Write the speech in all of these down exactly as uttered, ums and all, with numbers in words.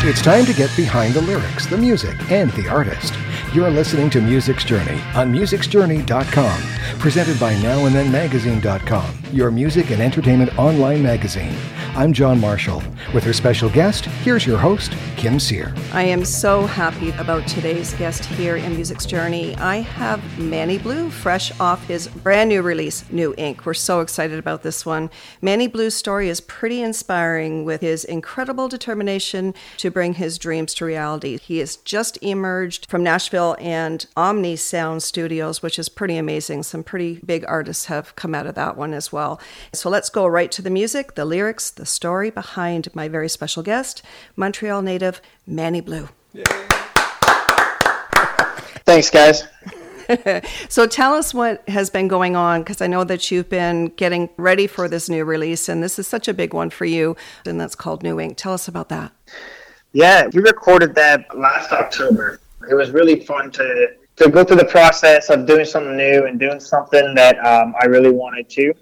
It's time to get behind the lyrics, the music, and the artist. You're listening to Music's Journey on musics journey dot com, presented by now and then magazine dot com, your music and entertainment online magazine. I'm John Marshall. With her special guest, here's your host, Kim Sear. I am so happy about today's guest here in Music's Journey. I have Manny Blue, fresh off his brand new release, New Ink. We're so excited about this one. Manny Blue's story is pretty inspiring with his incredible determination to bring his dreams to reality. He has just emerged from Nashville and Omni Sound Studios, which is pretty amazing. Some pretty big artists have come out of that one as well. So let's go right to the music, the lyrics, the story behind my very special guest, Montreal native Manny Blue. Yay. Thanks, guys. So tell us what has been going on, because I know that you've been getting ready for this new release, and this is such a big one for you, and that's called New Ink. Tell us about that. Yeah, we recorded that last October. It was really fun to, to go through the process of doing something new and doing something that um, I really wanted to.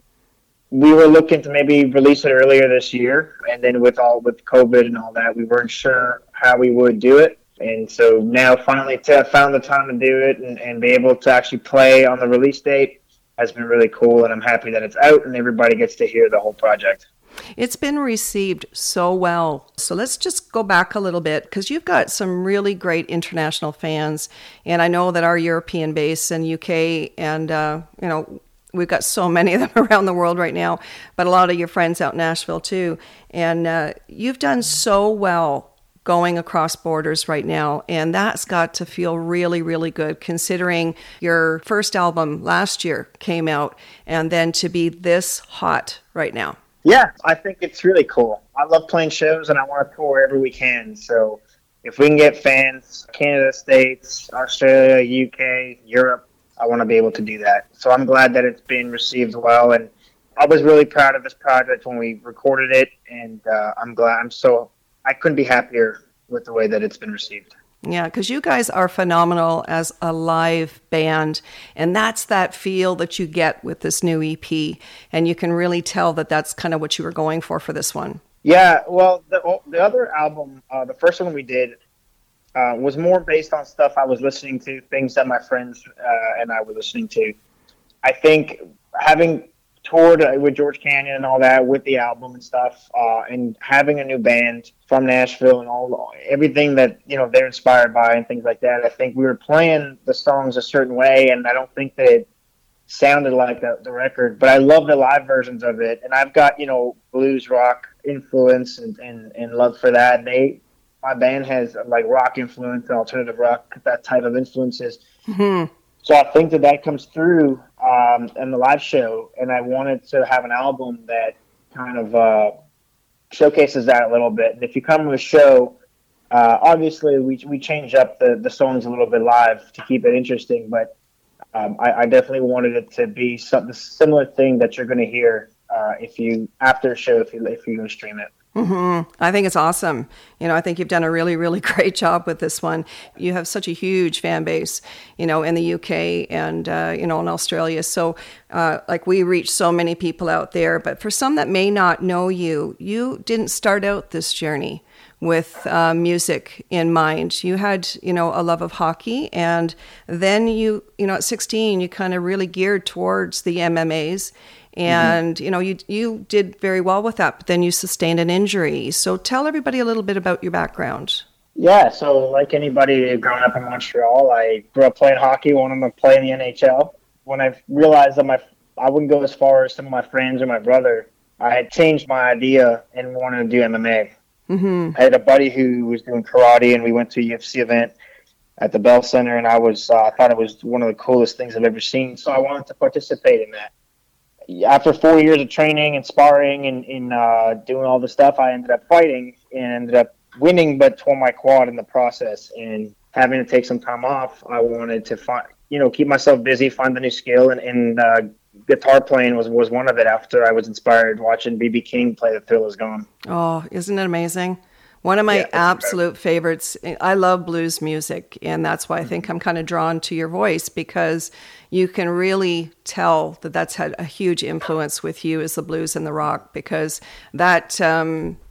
We were looking to maybe release it earlier this year, and then with all with COVID and all that, we weren't sure how we would do it. And so now finally to found the time to do it and, and be able to actually play on the release date has been really cool, and I'm happy that it's out and everybody gets to hear the whole project. It's been received so well. So let's just go back a little bit, because you've got some really great international fans, and I know that our European base and U K and, uh, you know, we've got so many of them around the world right now, but a lot of your friends out in Nashville too. And uh, you've done so well going across borders right now, and that's got to feel really, really good, considering your first album last year came out, and then to be this hot right now. Yeah, I think it's really cool. I love playing shows, and I want to tour wherever we can. So if we can get fans, Canada, States, Australia, U K, Europe, I want to be able to do that. So I'm glad that it's been received well, and I was really proud of this project when we recorded it, and uh, I'm glad. I'm so I couldn't be happier with the way that it's been received. Yeah, because you guys are phenomenal as a live band, and that's that feel that you get with this new E P, and you can really tell that that's kind of what you were going for for this one. Yeah, well, the the other album, uh, the first one we did, uh, was more based on stuff I was listening to, things that my friends uh, and I were listening to. I think having toured with George Canyon and all that with the album and stuff, uh, and having a new band from Nashville and all everything that, you know, they're inspired by and things like that, I think we were playing the songs a certain way, and I don't think that it sounded like the, the record, but I love the live versions of it. And I've got, you know, blues rock influence and, and, and love for that. They, my band has like rock influence, alternative rock, that type of influences. Mm-hmm. So I think that that comes through um, in the live show, and I wanted to have an album that kind of uh, showcases that a little bit. And if you come to a show, uh, obviously we we change up the, the songs a little bit live to keep it interesting, but um, I, I definitely wanted it to be something similar thing that you're going to hear uh, if you after a show if you if you go stream it. Mm-hmm. I think it's awesome. You know, I think you've done a really, really great job with this one. You have such a huge fan base, you know, in the U K and, uh, you know, in Australia. So, uh, like, we reach so many people out there. But for some that may not know you, you didn't start out this journey with uh, music in mind. You had, you know, a love of hockey. And then you, you know, at sixteen, you kind of really geared towards the M M As. And, mm-hmm. you know, you you did very well with that, but then you sustained an injury. So tell everybody a little bit about your background. Yeah, so like anybody growing up in Montreal, I grew up playing hockey, wanted to play in the N H L. When I realized that my I wouldn't go as far as some of my friends or my brother, I had changed my idea and wanted to do M M A. Mm-hmm. I had a buddy who was doing karate, and we went to a U F C event at the Bell Center, and I was uh, I thought it was one of the coolest things I've ever seen, so I wanted to participate in that. After four years of training and sparring and, and uh, doing all the stuff, I ended up fighting and ended up winning, but tore my quad in the process. And having to take some time off, I wanted to find, you know, keep myself busy, find a new skill, and, and uh, guitar playing was, was one of it. After I was inspired watching B B King play "The Thrill Is Gone." Oh, isn't it amazing? One of my yeah, absolute incredible. favorites. I love blues music, and that's why I think I'm kind of drawn to your voice, because you can really tell that that's had a huge influence with you as the blues and the rock, because that um,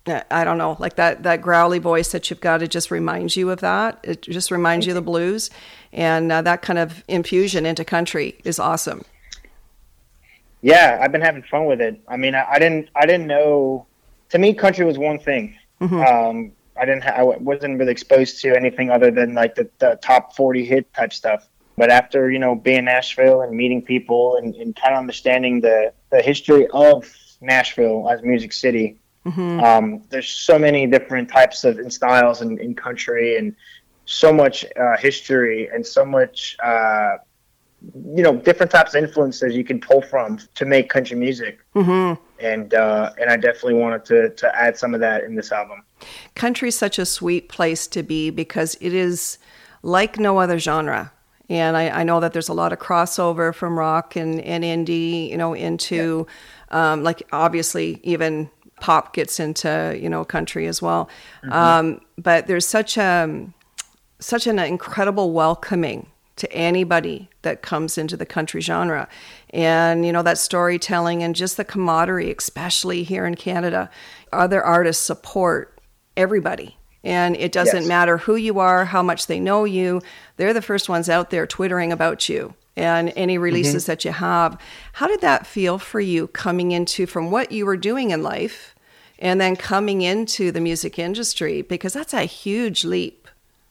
I don't know, like that, that growly voice that you've got, it just reminds you of that. It just reminds you of the blues. And uh, that kind of infusion into country is awesome. Yeah, I've been having fun with it. I mean, I, I didn't, I didn't know. To me, country was one thing. Mm-hmm. Um, I didn't, ha- I wasn't really exposed to anything other than like the, the top forty hit type stuff. But after, you know, being in Nashville and meeting people and, and kind of understanding the, the history of Nashville as Music City, mm-hmm. um, there's so many different types of and styles in, in country, and so much uh, history and so much, uh, you know, different types of influences you can pull from to make country music. Mm-hmm. And uh, and I definitely wanted to to add some of that in this album. Country's such a sweet place to be because it is like no other genre. And I, I know that there's a lot of crossover from rock and, and indie, you know, into, yeah. um, like, obviously, even pop gets into, you know, country as well. Mm-hmm. Um, but there's such a, such an incredible welcoming to anybody that comes into the country genre. And, you know, that storytelling and just the camaraderie, especially here in Canada. Other artists support everybody. And it doesn't yes. matter who you are, how much they know you. They're the first ones out there twittering about you and any releases mm-hmm. that you have. How did that feel for you coming into, from what you were doing in life and then coming into the music industry? Because that's a huge leap.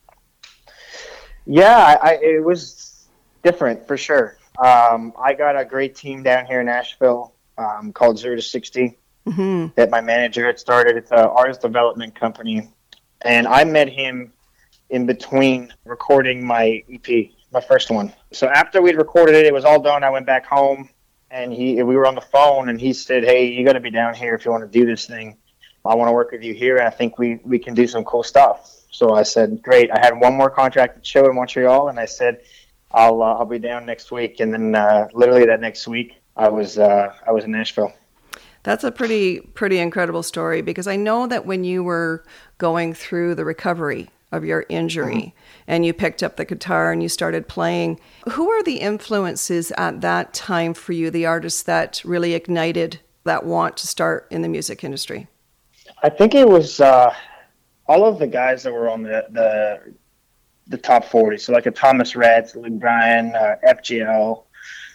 Yeah, I, it was different for sure. Um, I got a great team down here in Nashville um, called zero to sixty mm-hmm. that my manager had started. It's an artist development company. And I met him in between recording my E P, my first one. So after we'd recorded it, it was all done. I went back home, and he we were on the phone, and he said, "Hey, you got to be down here if you want to do this thing. I want to work with you here, and I think we, we can do some cool stuff." So I said, "Great." I had one more contracted show in Montreal, and I said, "I'll uh, I'll be down next week." And then uh, literally that next week, I was uh, I was in Nashville. That's a pretty, pretty incredible story, because I know that when you were going through the recovery of your injury mm-hmm. and you picked up the guitar and you started playing, who are the influences at that time for you, the artists that really ignited that want to start in the music industry? I think it was uh, all of the guys that were on the the, the top forty. So like a Thomas Rhett, Luke Bryan, uh, F G L,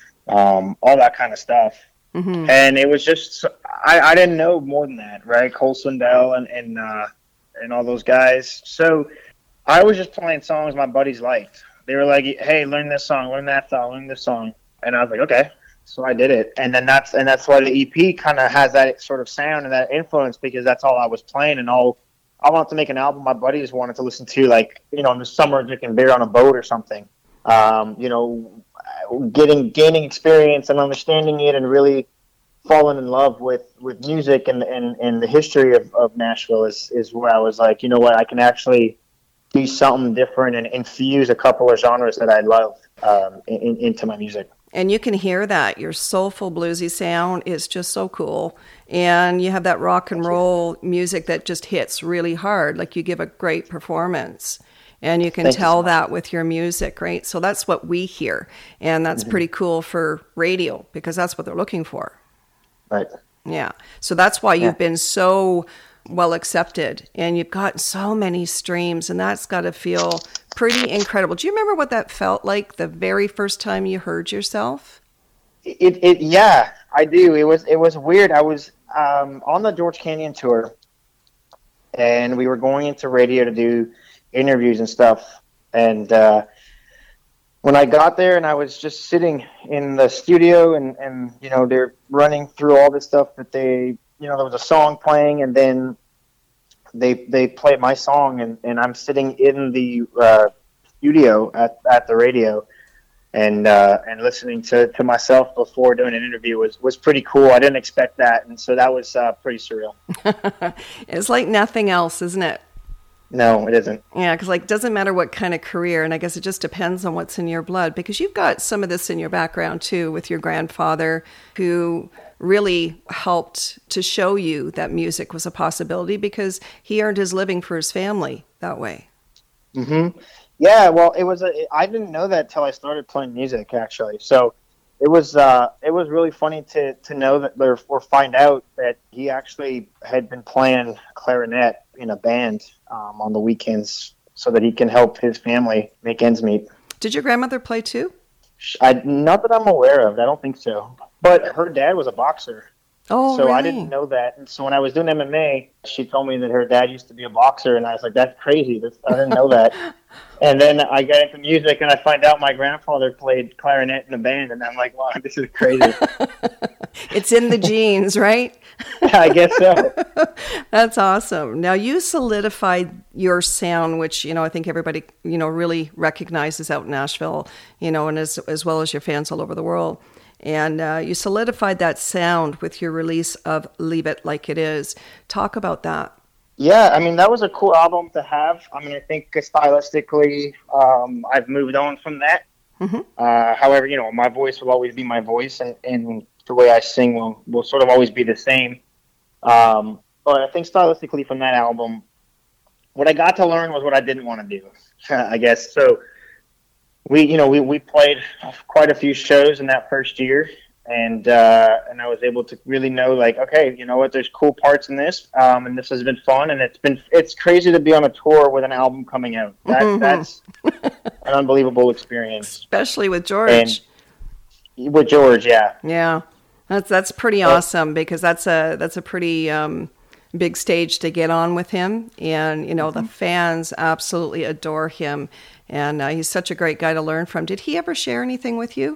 um, all that kind of stuff. Mm-hmm. And it was just, I, I didn't know more than that, right? Cole Swindell and and, uh, and all those guys. So I was just playing songs my buddies liked. They were like, "Hey, learn this song, learn that song, learn this song." And I was like, okay. So I did it. And then that's and that's why the E P kind of has that sort of sound and that influence, because that's all I was playing. And all I wanted to make an album my buddies wanted to listen to, like, you know, in the summer drinking beer on a boat or something. Um, you know, getting gaining experience and understanding it, and really falling in love with, with music and, and, and the history of, of Nashville is, is where I was like, you know what, I can actually do something different and infuse a couple of genres that I love um, in, into my music. And you can hear that. Your soulful bluesy sound is just so cool. And you have that rock and roll music that just hits really hard. Like, you give a great performance. And you can Thank tell you so that with your music, right? So that's what we hear. And that's mm-hmm. pretty cool for radio, because that's what they're looking for. Right. Yeah. So that's why you've yeah. been so well accepted, and you've got so many streams, and that's got to feel pretty incredible. Do you remember what that felt like the very first time you heard yourself? It, it yeah, I do. It was, it was weird. I was um, on the George Canyon tour, and we were going into radio to do interviews and stuff. And uh, when I got there and I was just sitting in the studio, and, and, you know, they're running through all this stuff that they, you know, there was a song playing, and then they they played my song, and, and I'm sitting in the uh, studio at, at the radio, and uh, and listening to, to myself before doing an interview was, was pretty cool. I didn't expect that, and so that was uh, pretty surreal. It's like nothing else, isn't it? No, it isn't. Yeah, because, like, it doesn't matter what kind of career, and I guess it just depends on what's in your blood, because you've got some of this in your background, too, with your grandfather, who really helped to show you that music was a possibility, because he earned his living for his family that way. Mm-hmm. Yeah, well, it was a, I didn't know that till I started playing music, actually. So it was uh, it was really funny to, to know that there, or find out that he actually had been playing clarinet in a band um, on the weekends so that he can help his family make ends meet. Did your grandmother play too? I, not that I'm aware of. I don't think so. But her dad was a boxer. Oh, so really? I didn't know that. And so when I was doing M M A, she told me that her dad used to be a boxer, and I was like, that's crazy. That's, I didn't know that. And then I got into music, and I find out my grandfather played clarinet in a band, and I'm like, wow, this is crazy. It's in the genes, right? I guess so. That's awesome. Now, you solidified your sound, which, you know, I think everybody, you know, really recognizes out in Nashville, you know, and as, as well as your fans all over the world. And uh, you solidified that sound with your release of Leave It Like It Is. Talk about that. Yeah, I mean, that was a cool album to have. I mean, I think stylistically, um, I've moved on from that. Mm-hmm. Uh, however, you know, my voice will always be my voice, and, and the way I sing will, will sort of always be the same. Um, but I think stylistically from that album, what I got to learn was what I didn't want to do, I guess. So we, you know, we, we played quite a few shows in that first year, and uh, and I was able to really know, like, okay, you know what, there's cool parts in this, um, and this has been fun, and it's been it's crazy to be on a tour with an album coming out. That, mm-hmm. That's an unbelievable experience, especially with George. And with George, yeah, yeah, that's that's pretty awesome, because that's a that's a pretty um, big stage to get on with him, and you know mm-hmm. the fans absolutely adore him. And uh, he's such a great guy to learn from. Did he ever share anything with you?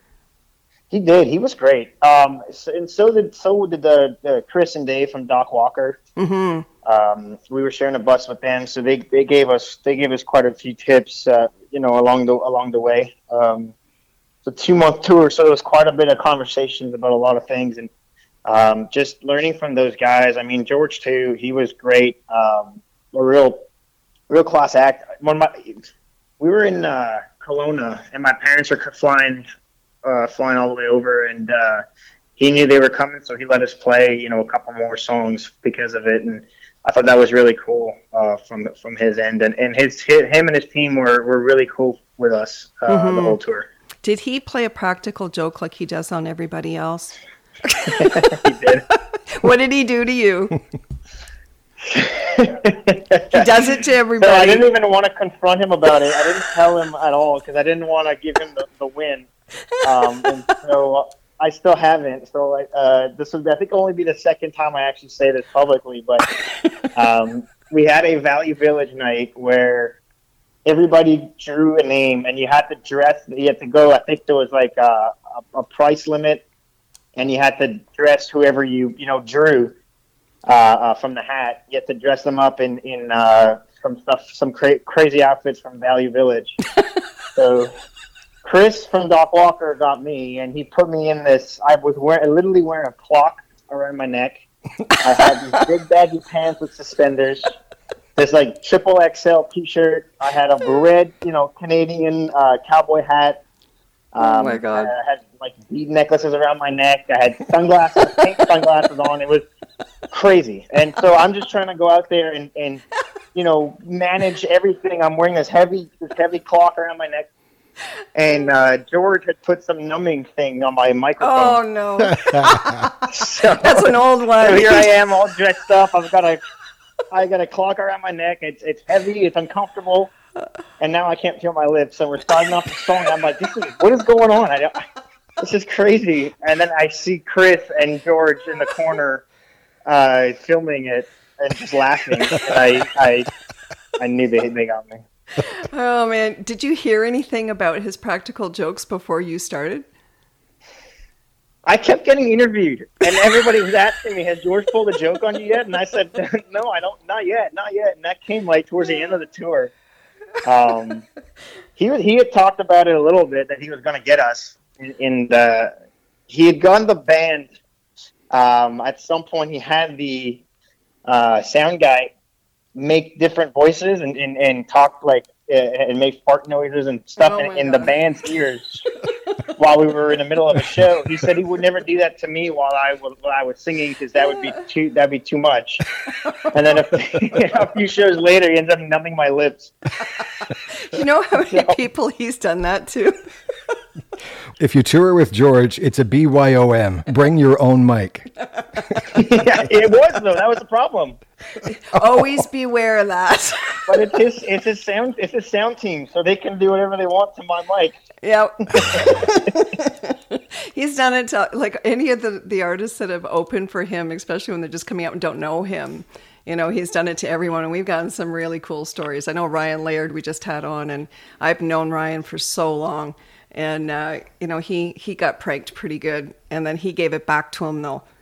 He did. He was great. Um, so, and so did so did the, the Chris and Dave from Doc Walker. Mm-hmm. Um, we were sharing a bus with them, so they, they gave us they gave us quite a few tips, uh, you know, along the along the way. Um, it's a two month tour, so it was quite a bit of conversations about a lot of things, and um, just learning from those guys. I mean, George too. He was great. Um, a real real class act. One of my We were in uh, Kelowna, and my parents were flying, uh, flying all the way over, and uh, he knew they were coming, so he let us play, you know, a couple more songs because of it, and I thought that was really cool uh, from from his end, and and his him and his team were, were really cool with us uh, mm-hmm. the whole tour. Did he play a practical joke like he does on everybody else? He did. What did he do to you? He does it to everybody. So I didn't even want to confront him about it. I didn't tell him at all because I didn't want to give him the, the win. Um, and so I still haven't. So uh, this would, I think, only be the second time I actually say this publicly. But um, we had a Value Village night where everybody drew a name, and you had to dress. You had to go. I think there was like a, a, a price limit, and you had to dress whoever you you know drew. Uh, uh, from the hat, you had to dress them up in in uh, some stuff, some cra- crazy outfits from Value Village. So Chris from Doc Walker got me, and he put me in this. I was wearing, literally wearing a clock around my neck. I had these big baggy pants with suspenders. This like triple X L T-shirt. I had a red, you know, Canadian uh, cowboy hat. Um, oh my God! I had like bead necklaces around my neck. I had sunglasses, pink sunglasses on. It was crazy. And so I'm just trying to go out there and, and you know, manage everything. I'm wearing this heavy this heavy clock around my neck. And uh, George had put some numbing thing on my microphone. Oh, no. So, that's an old one. So here I am all dressed up. I've got a, I got a clock around my neck. It's it's heavy. It's uncomfortable. And now I can't feel my lips. So we're starting off the song. I'm like, this is, what is going on? I don't, this is crazy. And then I see Chris and George in the corner uh, filming it and just laughing. And I, I, I knew they, they got me. Oh, man. Did you hear anything about his practical jokes before you started? I kept getting interviewed, and everybody was asking me, has George pulled a joke on you yet? And I said, no, I don't, not yet, not yet. And that came like towards the end of the tour. Um, he he had talked about it a little bit, that he was going to get us. And uh, he had gone the band. Um, at some point, he had the uh, sound guy make different voices and, and, and talk like uh, and make fart noises and stuff oh in, in the band's ears. while we were in the middle of a show. He said he would never do that to me while I was while I was singing because that would be too that'd be too much. And then a, a few shows later, he ends up numbing my lips. You know how many So- people he's done that to? If you tour with George, it's a B Y O M. Bring your own mic. Yeah, it was though. That was the problem. Always beware of that. But it's his it's his sound it's his sound team, so they can do whatever they want to my mic. Yep. He's done it to like any of the, the artists that have opened for him, especially when they're just coming out and don't know him. You know, he's done it to everyone, and we've gotten some really cool stories. I know Ryan Laird we just had on, and I've known Ryan for so long. And, uh, you know, he, he got pranked pretty good, and then he gave it back to him, though.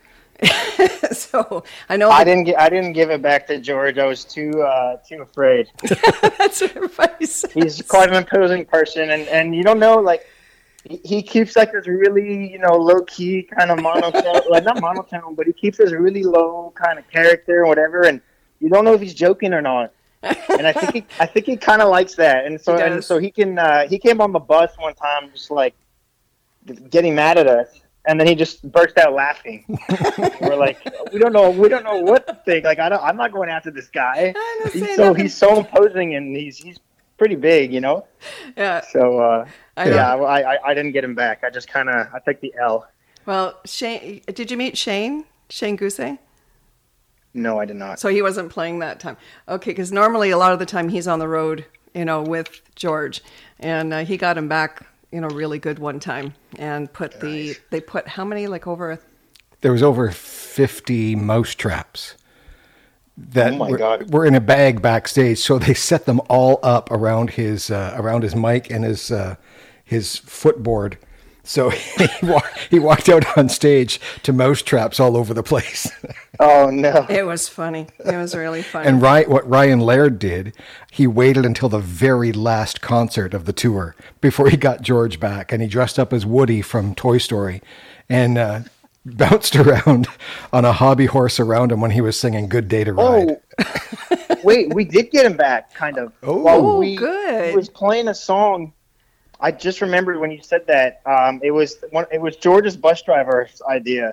So I know I that- didn't get I didn't give it back to George. I was too uh, too afraid. that's what everybody says. He's quite an imposing person, and, and you don't know, like, he, he keeps, like, this really, you know, low-key kind of monotone, like, not monotone, but he keeps this really low kind of character and whatever, and you don't know if he's joking or not. And I think he, I think he kind of likes that, and so He and does. so he can uh, he came on the bus one time just like getting mad at us, and then he just burst out laughing. We're like, we don't know, we don't know what to think. Like I don't, I'm not going after this guy. I'm not He's saying so nothing. he's so imposing, and he's he's pretty big, you know. Yeah. So uh, I know. yeah, I, I I didn't get him back. I just kind of I took the L. Well, Shane, did you meet Shane? Shane Gousset? No, I did not. So he wasn't playing that time. Okay, because normally a lot of the time he's on the road, you know, with George. And uh, he got him back, you know, really good one time. And put the, they put how many, like over, a, There was over fifty mouse traps that Oh my were, God. were in a bag backstage. So they set them all up around his uh, around his mic and his uh, his footboard. So he, wa- he walked out on stage to mouse traps all over the place. Oh no. it was funny. It was really funny. And Ryan, what Ryan Laird did, he waited until the very last concert of the tour before he got George back, and he dressed up as Woody from Toy Story, and uh, bounced around on a hobby horse around him when he was singing "Good Day to Ride." Oh, wait, we did get him back, kind of. Oh. While we, good. He was playing a song. I just remembered when you said that. Um, it was one. It was George's bus driver's idea,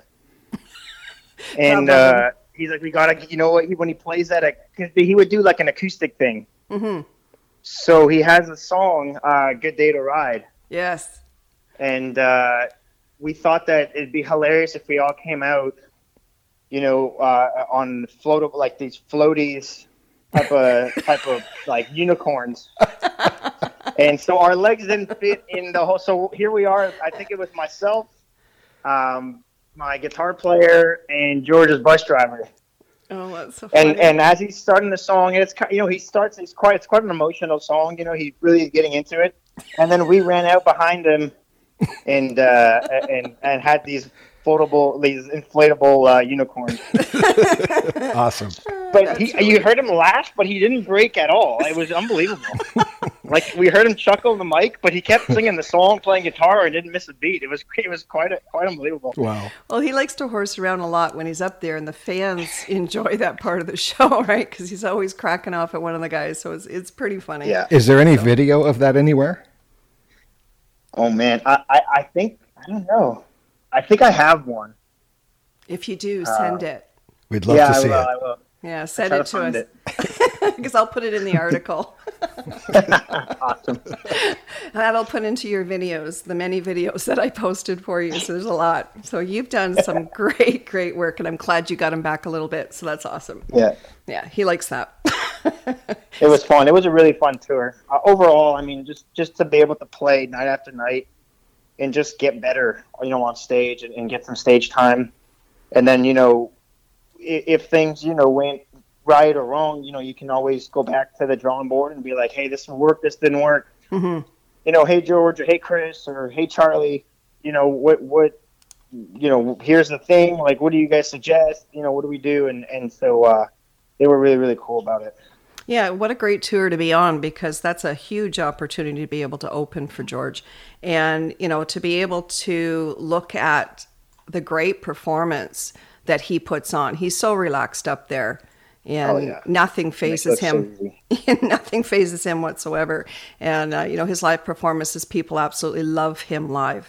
and uh, he's like, "We gotta, you know what? He, when he plays that, because he would do like an acoustic thing. Mm-hmm. So he has a song, uh, "Good Day to Ride," Yes. and uh, we thought that it'd be hilarious if we all came out, you know, uh, on float like these floaties type of type of like unicorns. And so our legs didn't fit in the whole. So here we are. I think it was myself, um, my guitar player, and George's bus driver. Oh, that's so funny. And and as he's starting the song, and it's ki- you know he starts. It's quite it's quite an emotional song. You know he's really getting into it. And then we ran out behind him, and uh, and and had these floatable, these inflatable uh, unicorns. Awesome. But he, you heard him laugh, but he didn't break at all. It was unbelievable. Like we heard him chuckle in the mic, but he kept singing the song, playing guitar, and didn't miss a beat. It was it was quite a, quite unbelievable. Wow. Well, he likes to horse around a lot when he's up there, and the fans enjoy that part of the show, right? Because he's always cracking off at one of the guys, so it's it's pretty funny. Yeah. Is there any video of that anywhere? Oh man, I, I, I think I don't know. I think I have one. If you do, send it. We'd love yeah, to see I will. it. I will. Yeah, send try it to to find us. it. Because I'll put it in the article. Awesome. That'll put into your videos, the many videos that I posted for you. So there's a lot. So you've done some great, great work, and I'm glad you got him back a little bit. So that's awesome. Yeah, Yeah, he likes that. it was fun. It was a really fun tour. Uh, overall, I mean, just just to be able to play night after night and just get better, you know, on stage and, and get some stage time, and then you know, if, if things you know went right or wrong, you know, you can always go back to the drawing board and be like, hey, this worked, this didn't work. Mm-hmm. You know, hey George, or hey Chris, or hey Charlie, you know, what what you know, here's the thing, like what do you guys suggest? You know, what do we do? And and so uh, they were really, really cool about it. Yeah, what a great tour to be on, because that's a huge opportunity to be able to open for George. And, you know, to be able to look at the great performance that he puts on. He's so relaxed up there. And Oh, yeah. nothing phases Makes it him. so easy. Nothing phases him whatsoever. And, uh, you know, his live performances, people absolutely love him live.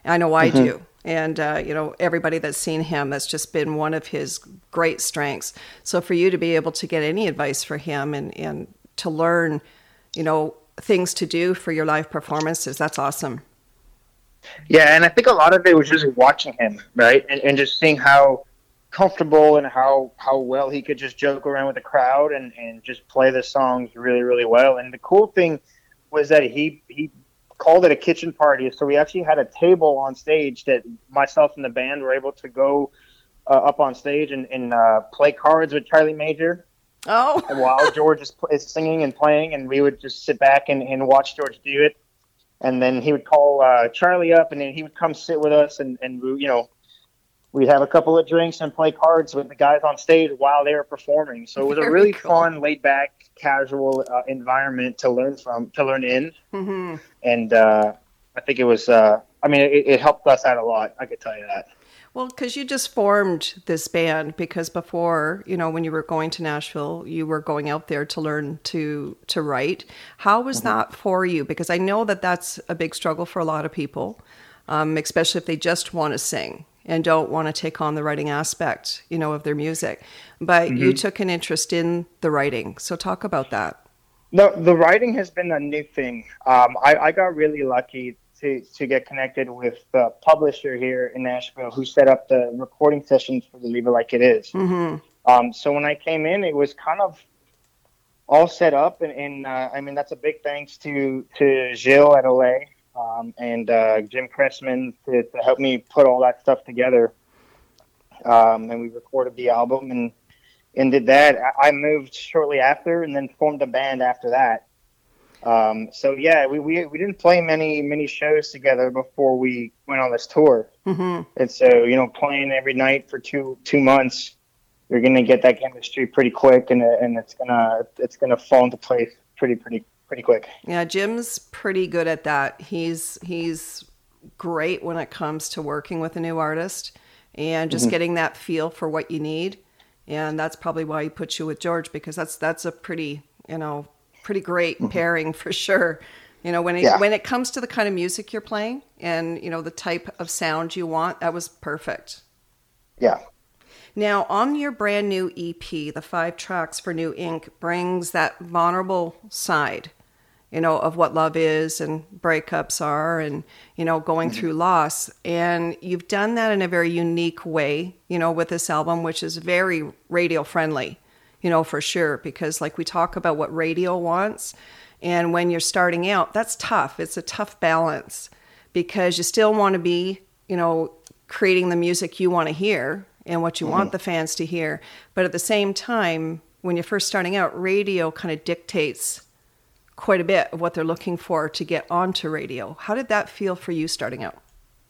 I know I Mm-hmm. do. And, uh, you know, everybody that's seen him, that's just been one of his great strengths. So for you to be able to get any advice for him and, and to learn, you know, things to do for your live performances, that's awesome. Yeah, and I think a lot of it was just watching him, right? And, and just seeing how comfortable and how, how well he could just joke around with the crowd and, and just play the songs really, really well. And the cool thing was that he he called it a kitchen party. So we actually had a table on stage that myself and the band were able to go uh, up on stage and, and uh, play cards with Charlie Major. Oh. While George is, is singing and playing, and we would just sit back and, and watch George do it. And then he would call uh, Charlie up, and then he would come sit with us, and, and we, you know, we'd have a couple of drinks and play cards with the guys on stage while they were performing. So it was Very a really cool. fun, laid-back, casual uh, environment to learn from, to learn in. Mm-hmm. And uh, I think it was, uh, I mean, it, it helped us out a lot, I could tell you that. Well, because you just formed this band, because before, you know, when you were going to Nashville, you were going out there to learn to to write. How was mm-hmm. that for you? Because I know that that's a big struggle for a lot of people, um, especially if they just want to sing and don't want to take on the writing aspect, you know, of their music. But mm-hmm. you took an interest in the writing. So talk about that. No, the writing has been a new thing. Um, I, I got really lucky to, to get connected with the publisher here in Nashville who set up the recording sessions for the Leave It Like It Is. Mm-hmm. Um, so when I came in, it was kind of all set up. And, and uh, I mean, that's a big thanks to, to Gilles at O A um, and uh, Jim Cressman to, to help me put all that stuff together. Um, and we recorded the album and, and did that. I moved shortly after and then formed a band after that. Um, so yeah, we, we, we didn't play many, many shows together before we went on this tour. Mm-hmm. And so, you know, playing every night for two, two months, you're going to get that chemistry pretty quick and, and it's going to, it's going to fall into place pretty, pretty, pretty quick. Yeah. Jim's pretty good at that. He's, he's great when it comes to working with a new artist and just mm-hmm. getting that feel for what you need. And that's probably why he put you with George, because that's, that's a pretty, you know, pretty great mm-hmm. pairing for sure. You know, when it, yeah. when it comes to the kind of music you're playing and, you know, the type of sound you want, that was perfect. Yeah. Now, on your brand new E P, the five tracks for New Ink brings that vulnerable side, you know, of what love is and breakups are and, you know, going mm-hmm. through loss. And you've done that in a very unique way, you know, with this album, which is very radio friendly. You know, for sure, because like we talk about what radio wants, and when you're starting out, that's tough. It's a tough balance because you still want to be, you know, creating the music you want to hear and what you mm-hmm. want the fans to hear. But at the same time, when you're first starting out, radio kind of dictates quite a bit of what they're looking for to get onto radio. How did that feel for you starting out?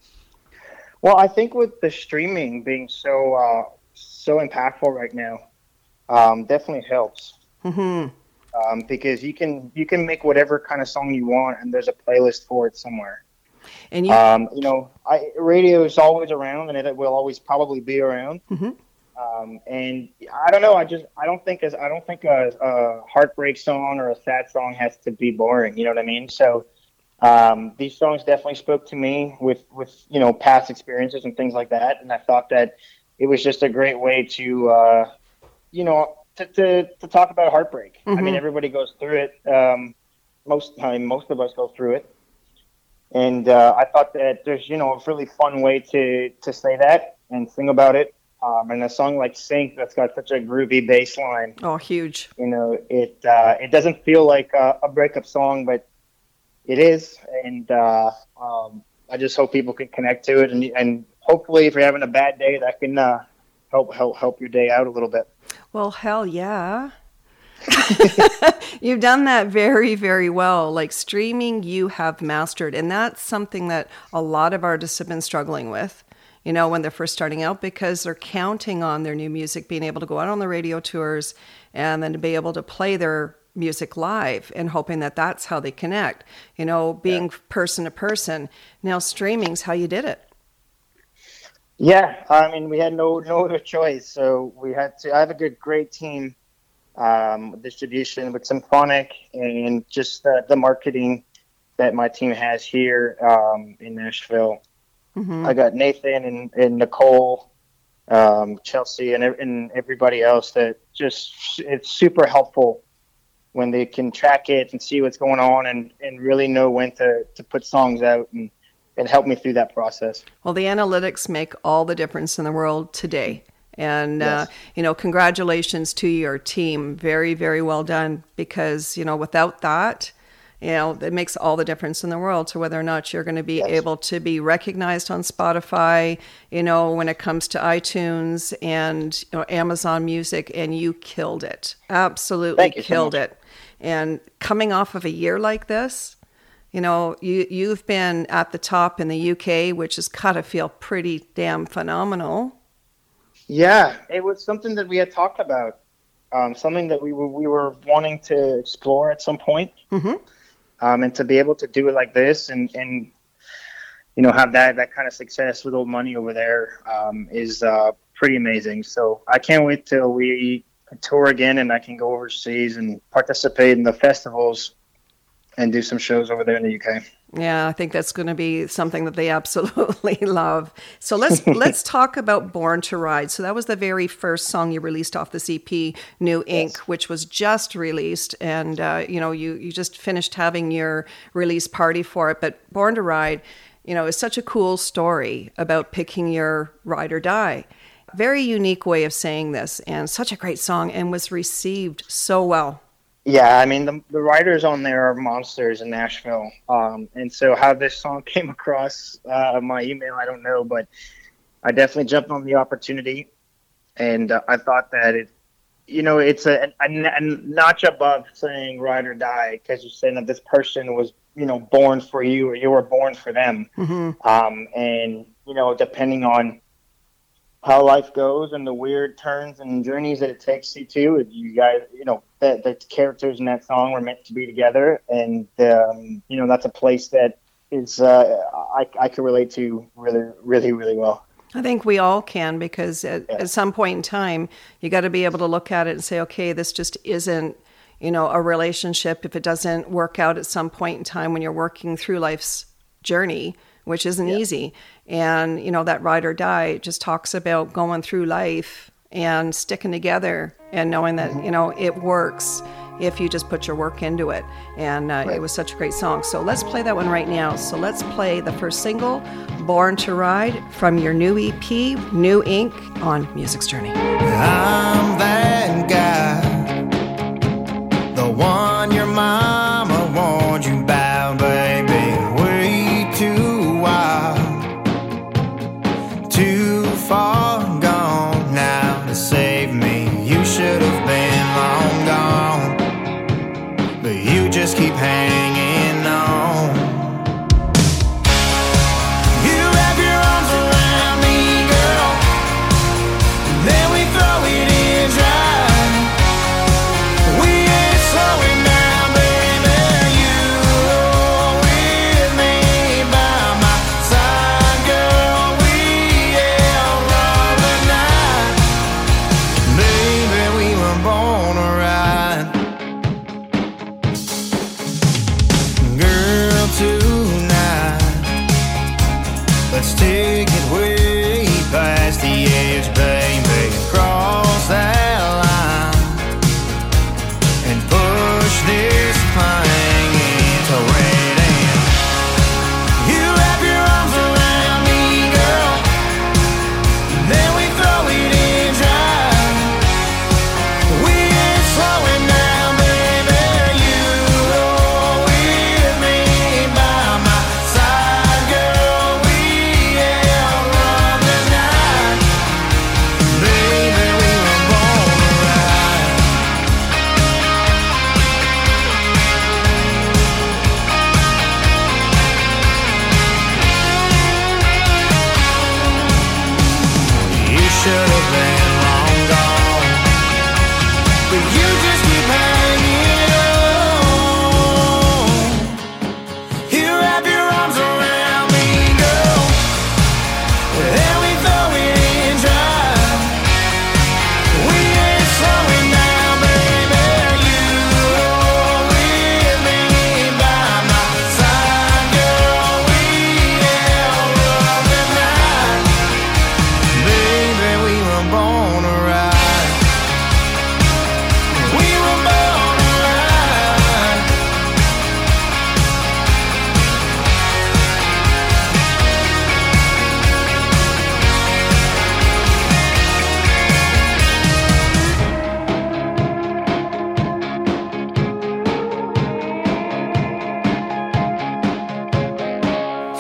Well, I think with the streaming being so uh, so impactful right now, Um, definitely helps mm-hmm. um, because you can you can make whatever kind of song you want, and there's a playlist for it somewhere. And you, um, you know, I, radio is always around, and it will always probably be around. Mm-hmm. Um, and I don't know, I just I don't think as I don't think a, a heartbreak song or a sad song has to be boring. You know what I mean? So um, these songs definitely spoke to me with with you know past experiences and things like that, and I thought that it was just a great way to. Uh, you know, to, to, to talk about heartbreak. Mm-hmm. I mean, everybody goes through it. Um, most I mean, most of us go through it. And uh, I thought that there's, you know, a really fun way to, to say that and sing about it. Um, and a song like Sink that's got such a groovy bass line. Oh, huge. You know, it uh, it doesn't feel like a, a breakup song, but it is. And uh, um, I just hope people can connect to it. And, and hopefully if you're having a bad day, that can uh, help, help, help your day out a little bit. Well, hell yeah. You've done that very, very well. Like streaming, you have mastered. And that's something that a lot of artists have been struggling with, you know, when they're first starting out, because they're counting on their new music being able to go out on the radio tours and then to be able to play their music live and hoping that that's how they connect, you know, being yeah. person to person. Now, streaming's how you did it. Yeah, I mean, we had no no other choice, so we had to. I have a good, great team, um, distribution with Symphonic and just the, the marketing that my team has here um, in Nashville. Mm-hmm. I got Nathan and, and Nicole, um, Chelsea, and, and everybody else that just, it's super helpful when they can track it and see what's going on and, and really know when to, to put songs out and, and help me through that process. Well, the analytics make all the difference in the world today. And, yes. uh, you know, congratulations to your team. Very, very well done. Because, you know, without that, you know, it makes all the difference in the world to whether or not you're going to be yes. able to be recognized on Spotify, you know, when it comes to iTunes and, you know, Amazon Music, and you killed it. Absolutely killed so it. And coming off of a year like this, you know, you, you've been at the top in the U K, which has got to feel pretty damn phenomenal. Yeah, it was something that we had talked about, um, something that we were, we were wanting to explore at some point. Mm-hmm. Um, and to be able to do it like this and, and you know, have that, that kind of success with old money over there um, is uh, pretty amazing. So I can't wait till we tour again and I can go overseas and participate in the festivals and do some shows over there in the U K. Yeah, I think that's going to be something that they absolutely love. So let's let's talk about Born to Ride. So that was the very first song you released off this E P, New Ink, yes. which was just released, and uh, you know you you just finished having your release party for it. But Born to Ride, you know, is such a cool story about picking your ride or die. Very unique way of saying this, and such a great song, and was received so well. Yeah, I mean, the, the writers on there are monsters in Nashville. Um, and so how this song came across uh, my email, I don't know, but I definitely jumped on the opportunity. And uh, I thought that it, you know, it's a, a, a notch above saying ride or die, because you're saying that this person was, you know, born for you or you were born for them. Mm-hmm. Um, and, you know, depending on how life goes and the weird turns and journeys that it takes you to, you guys, you know, the, the characters in that song were meant to be together. And, um, you know, that's a place that is, uh, I, I can relate to really, really, really well. I think we all can, because at, yeah. at some point in time, you got to be able to look at it and say, okay, this just isn't, you know, a relationship. If it doesn't work out at some point in time when you're working through life's journey, which isn't yeah. easy. And, you know, that ride or die just talks about going through life and sticking together and knowing that, mm-hmm. you know, it works if you just put your work into it. And uh, right. it was such a great song. So let's play that one right now. So let's play the first single, Born to Ride, from your new E P, New Ink, on Music's Journey. I'm that guy, the one your mama warned you about, baby, way too wild, too far gone now to save me. You should have been long gone, but you just keep hanging on. You wrap your arms around me, girl, then we throw it in dry. We ain't slowing down, baby. You with me by my side, girl. We ain't love the night. Baby, we were born to ride. Girl, tonight, let's take it way past the edge, baby. Cross that line and push this thing into red. And you wrap your arms around me, girl, then we throw it in dry. We ain't slowing down, baby. You with me by my side, girl. We ain't love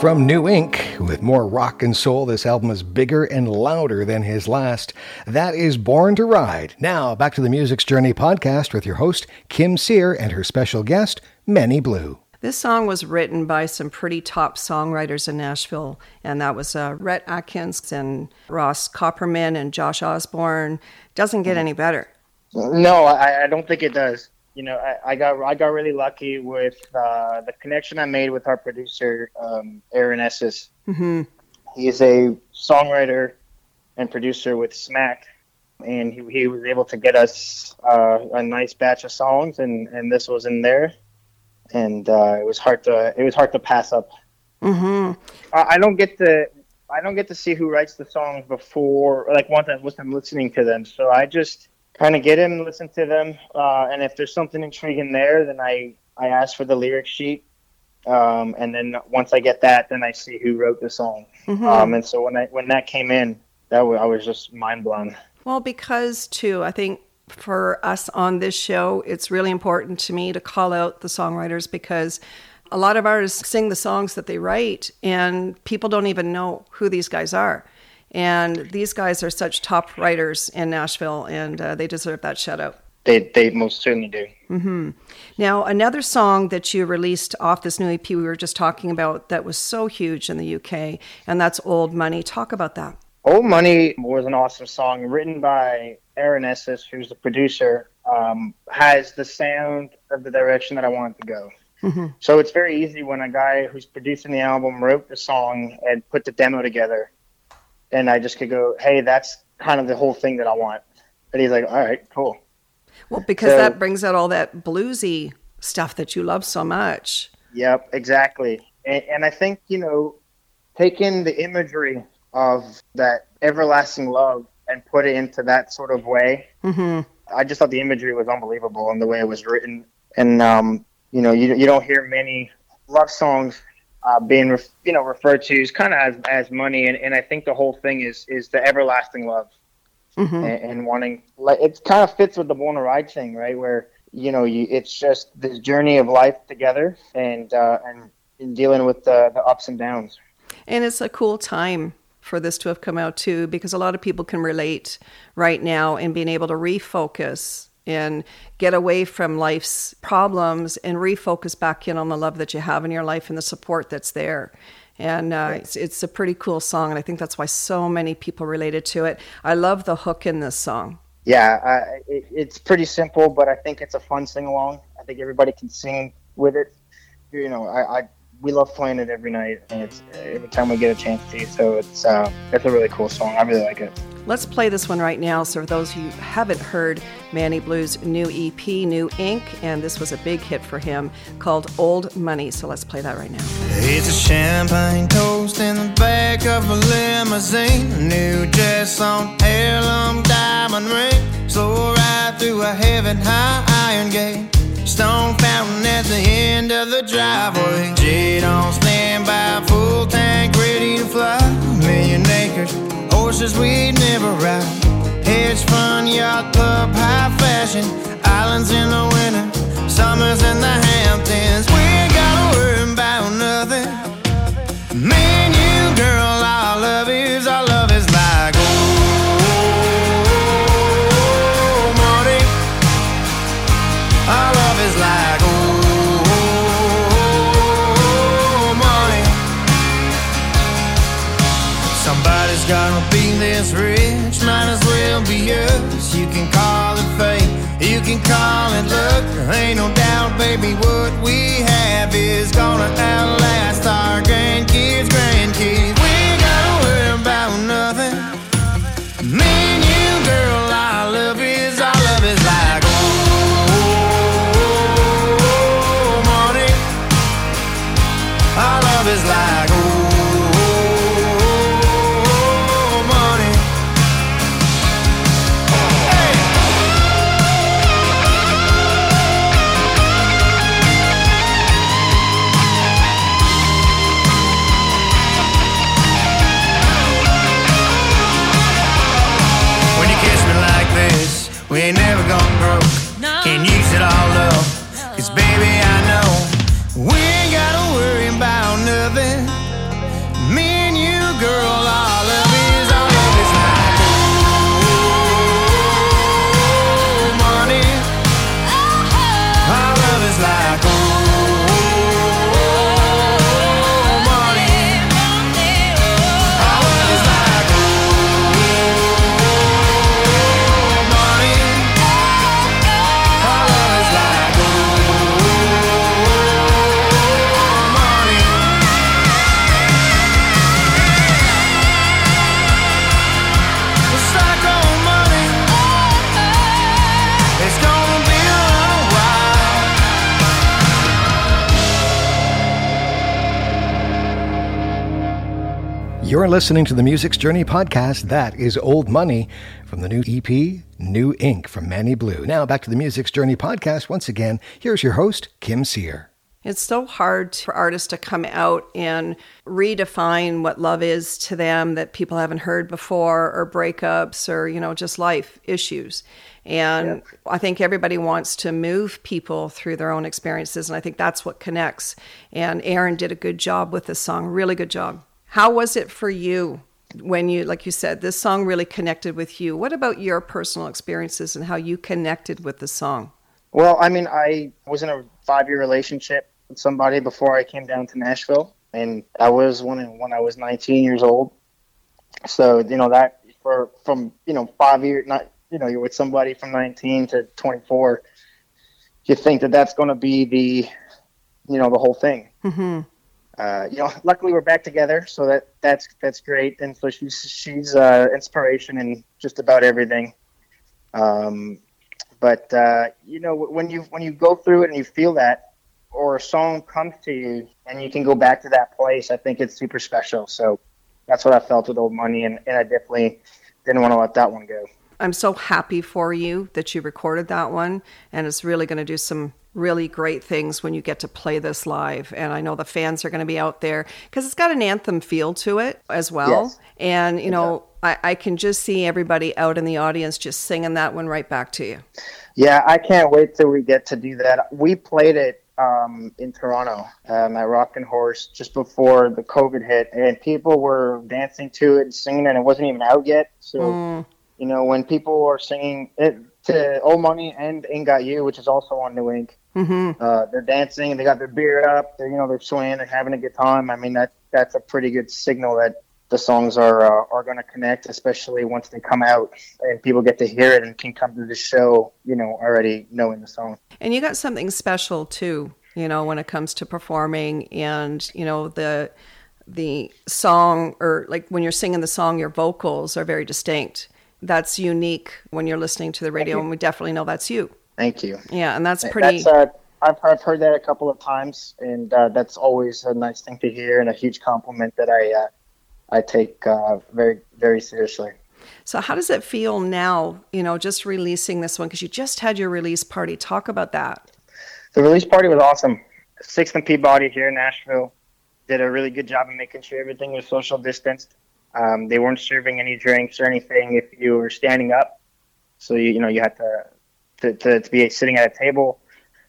from New Ink. With more rock and soul, this album is bigger and louder than his last. That is Born to Ride. Now, back to the Music's Journey podcast with your host, Kim Sear, and her special guest, Manny Blue. This song was written by some pretty top songwriters in Nashville, and that was uh, Rhett Atkins and Ross Copperman and Josh Osborne. Doesn't get any better. No, I, I don't think it does. You know, I, I got I got really lucky with uh, the connection I made with our producer, um, Aaron Esses. Mm-hmm. He is a songwriter and producer with Smack, and he, he was able to get us uh, a nice batch of songs, and, and this was in there, and uh, it was hard to it was hard to pass up. Mm-hmm. I, I don't get to I don't get to see who writes the songs before, like once I'm, once I'm listening to them, so I just kind of get in, listen to them, uh, and if there's something intriguing there, then I, I ask for the lyric sheet, um, and then once I get that, then I see who wrote the song. Mm-hmm. Um, and so when I when that came in, that w- I was just mind blown. Well, because, too, I think for us on this show, it's really important to me to call out the songwriters because a lot of artists sing the songs that they write, and people don't even know who these guys are. And these guys are such top writers in Nashville, and uh, they deserve that shout out. They they most certainly do. Mm-hmm. Now, another song that you released off this new E P we were just talking about that was so huge in the U K, and that's Old Money. Talk about that. Old Money was an awesome song written by Aaron Esses, who's the producer, um, has the sound of the direction that I wanted to go. Mm-hmm. So it's very easy when a guy who's producing the album wrote the song and put the demo together, and I just could go, hey, that's kind of the whole thing that I want. And he's like, all right, cool. Well, because So- that brings out all that bluesy stuff that you love so much. Yep, exactly. And, and I think, you know, taking the imagery of that everlasting love and put it into that sort of way, Mm-hmm. I just thought the imagery was unbelievable and the way it was written. And, um, you know, you, you don't hear many love songs Uh, being ref, you know referred to as kind of as, as money, and, and I think the whole thing is is the everlasting love, Mm-hmm. and, and wanting, like, it kind of fits with the Born to Ride thing, right? Where you know you it's just this journey of life together, and uh, and, and dealing with the, the ups and downs. And it's a cool time for this to have come out too, because a lot of people can relate right now in being able to refocus and get away from life's problems and refocus back in on the love that you have in your life and the support that's there. And uh, Right. it's, it's a pretty cool song, and I think that's why so many people related to it. I love the hook in this song. Yeah, I, it, it's pretty simple, but I think it's a fun sing along. I think everybody can sing with it. You know, I, I we love playing it every night, and it's every time we get a chance to. So it's uh, it's a really cool song. I really like it. Let's play this one right now. So for those who haven't heard Manny Blue's new E P, New Ink, and this was a big hit for him called Old Money. So let's play that right now. It's a champagne toast in the back of a limousine. New dress on, heirloom diamond ring. Slow ride through a heaven-high iron gate. Stone fountain at the end of the driveway. Jade on standby, full tank, ready to fly. Million acres, horses we'd never ride. Hedge fund, yacht club, high fashion. Islands in the winter, summers in the Hamptons. We ain't gotta worry about nothing. Me and you, girl, our love is, our love is like old money. Our love is like old money. Somebody's gotta be this rich, might as well be us. You can call it fate, you can call it luck. There ain't no doubt, baby, what we have is gonna outlast our grandkids, grandkids. We ain't gotta worry about nothing. Me and you, girl, our love is, our love is like old money. Our love is like old money. Hey! When you kiss me like this, we ain't never gone broke. Can't use it all up, 'cause baby I know we ain't gotta worry about nothing. You're listening to the Music's Journey podcast. That is Old Money from the new E P, New Ink from Manny Blue. Now back to the Music's Journey podcast. Once again, here's your host, Kim Sear. It's so hard for artists to come out and redefine what love is to them that people haven't heard before, or breakups, or, you know, just life issues. And yeah. I think everybody wants to move people through their own experiences, and I think that's what connects. And Aaron did a good job with this song, really good job. How was it for you when you, like you said, this song really connected with you? What about your personal experiences and how you connected with the song? Well, I mean, I was in a five-year relationship with somebody before I came down to Nashville, and I was when when I was nineteen years old. So, you know, that for from, you know, five years, not, you know, you're with somebody from nineteen to twenty-four, you think that that's going to be the, you know, the whole thing. Mm-hmm. Uh, you know, luckily we're back together, so that that's that's great. And so she's she's uh, inspiration in just about everything. Um, but uh, you know, when you when you go through it and you feel that, or a song comes to you and you can go back to that place, I think it's super special. So that's what I felt with Old Money, and, and I definitely didn't want to let that one go. I'm so happy for you that you recorded that one, and it's really going to do some really great things when you get to play this live. And I know the fans are going to be out there because it's got an anthem feel to it as well. Yes. And, you know, I, I can just see everybody out in the audience just singing that one right back to you. Yeah, I can't wait till we get to do that. We played it um, in Toronto um, at Rockin' Horse just before the COVID hit, and people were dancing to it and singing, and it wasn't even out yet. So, mm. you know, when people are singing it to Old Money and Ain't Got You, which is also on New Ink, mm-hmm. uh, they're dancing, they got their beer up, they're, you know, they're swaying, they're having a good time. I mean, that that's a pretty good signal that the songs are uh, are going to connect, especially once they come out and people get to hear it and can come to the show, you know, already knowing the song. And you got something special too, you know, when it comes to performing, and, you know, the the song, or like when you're singing the song, your vocals are very distinct. That's unique when you're listening to the radio, and we definitely know that's you. Thank you. Yeah, and that's pretty... That's, uh, I've, I've heard that a couple of times, and uh, that's always a nice thing to hear, and a huge compliment that I uh, I take uh, very, very seriously. So how does it feel now, you know, just releasing this one? Because you just had your release party. Talk about that. The release party was awesome. Sixth and Peabody here in Nashville did a really good job of making sure everything was social distanced. Um, they weren't serving any drinks or anything if you were standing up. So, you, you know, you had to, to, to, to be sitting at a table.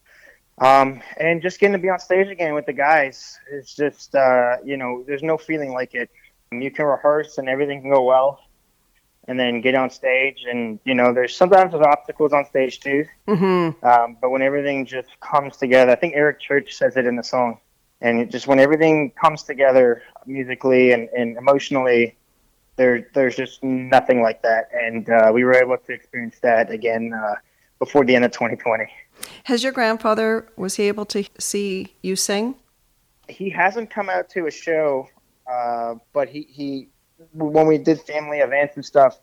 Um, and just getting to be on stage again with the guys is just, uh, you know, there's no feeling like it. You can rehearse and everything can go well, and then get on stage, and, you know, there's sometimes there's obstacles on stage too. Mm-hmm. Um, but when everything just comes together, I think Eric Church says it in the song, and it just when everything comes together musically and, and emotionally, there there's just nothing like that. And uh, we were able to experience that again uh, before the end of twenty twenty. Has your grandfather, was he able to see you sing? He hasn't come out to a show. Uh, but he, he, when we did family events and stuff,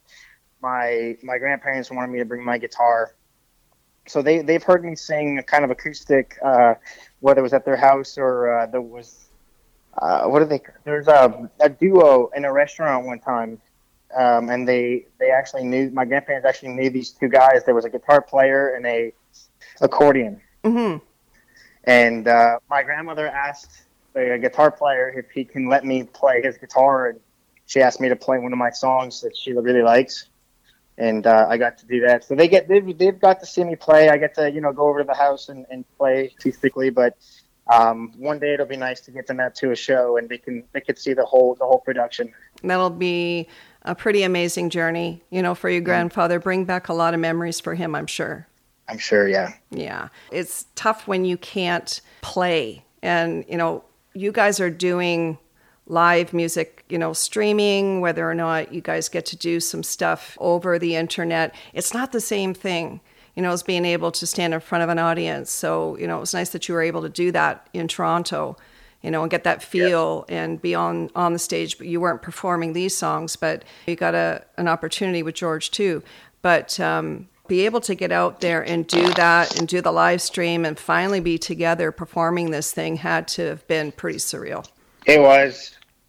my my grandparents wanted me to bring my guitar. So they, they've heard me sing a kind of acoustic, uh, whether it was at their house or uh, there was, uh, what do they, there's a, a duo in a restaurant one time. Um, and they, they actually knew, my grandparents actually knew these two guys. There was a guitar player and a accordion. Mm-hmm. And uh, my grandmother asked a guitar player if he can let me play his guitar, and she asked me to play one of my songs that she really likes, and uh, I got to do that. So they get they've, they've got to see me play. I get to, you know, go over to the house and, and play acoustically, but um, one day it'll be nice to get them out to a show and they can they could see the whole the whole production. That'll be a pretty amazing journey, you know, for your grandfather. Bring back a lot of memories for him, I'm sure. I'm sure, yeah. Yeah, it's tough when you can't play, and, you know, you guys are doing live music, you know, streaming, whether or not you guys get to do some stuff over the internet. It's not the same thing, you know, as being able to stand in front of an audience. So, you know, it was nice that you were able to do that in Toronto, you know, and get that feel yeah. and be on, on the stage. But you weren't performing these songs, but you got a an opportunity with George too. But um, be able to get out there and do that and do the live stream and finally be together performing this thing had to have been pretty surreal. It was.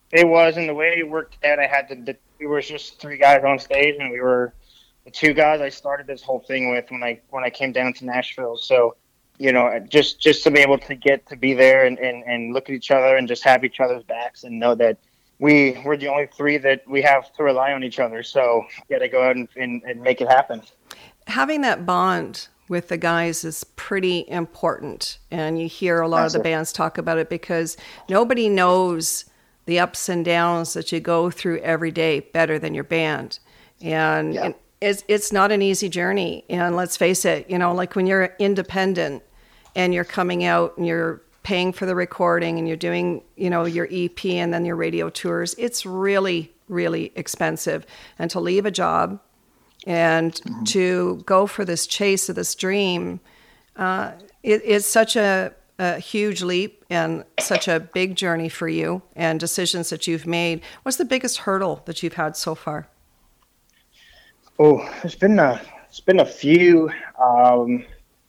It was, and the way it worked out, I had to. The, we were just three guys on stage, and we were the two guys I started this whole thing with when I when I came down to Nashville. So, you know, just just to be able to get to be there and, and, and look at each other and just have each other's backs and know that we we're the only three that we have to rely on each other. So, got to go out and, and, and make it happen. Having that bond with the guys is pretty important, and you hear a lot That's of the it. bands talk about it because nobody knows the ups and downs that you go through every day better than your band. And, yeah. and it's, it's not an easy journey. And let's face it, you know, like when you're independent and you're coming out and you're paying for the recording and you're doing, you know, your E P and then your radio tours, it's really, really expensive. And to leave a job and mm-hmm. to go for this chase of this dream, uh, it, it's such a, a huge leap and such a big journey for you and decisions that you've made. What's the biggest hurdle that you've had so far? Oh, it's been a, it's been a few. Um,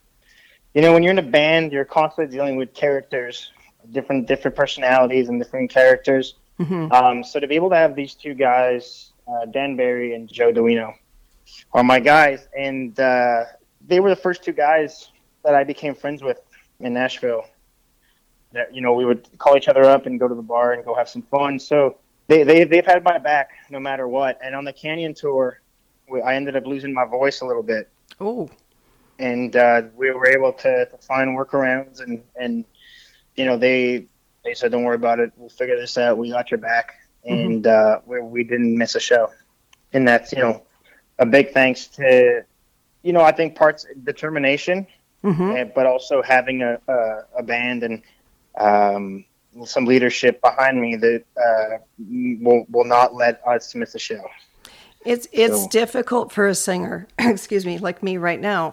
you know, when you're in a band, you're constantly dealing with characters, different different personalities and different characters. Mm-hmm. Um, so to be able to have these two guys, uh, Dan Barry and Joe Duino, are my guys, and uh, they were the first two guys that I became friends with in Nashville. That, you know, we would call each other up and go to the bar and go have some fun. So they, they, they've had my back no matter what. And on the Canyon tour, we, I ended up losing my voice a little bit. Oh. And uh, we were able to, to find workarounds and, and, you know, they they said, don't worry about it. We'll figure this out. We got your back. And mm-hmm. uh, we, we didn't miss a show. And that's, you know, a big thanks to, you know, I think parts determination, mm-hmm. and, but also having a, a, a band and um, some leadership behind me that uh, will will not let us miss a show. It's it's so. difficult for a singer, excuse me, like me right now.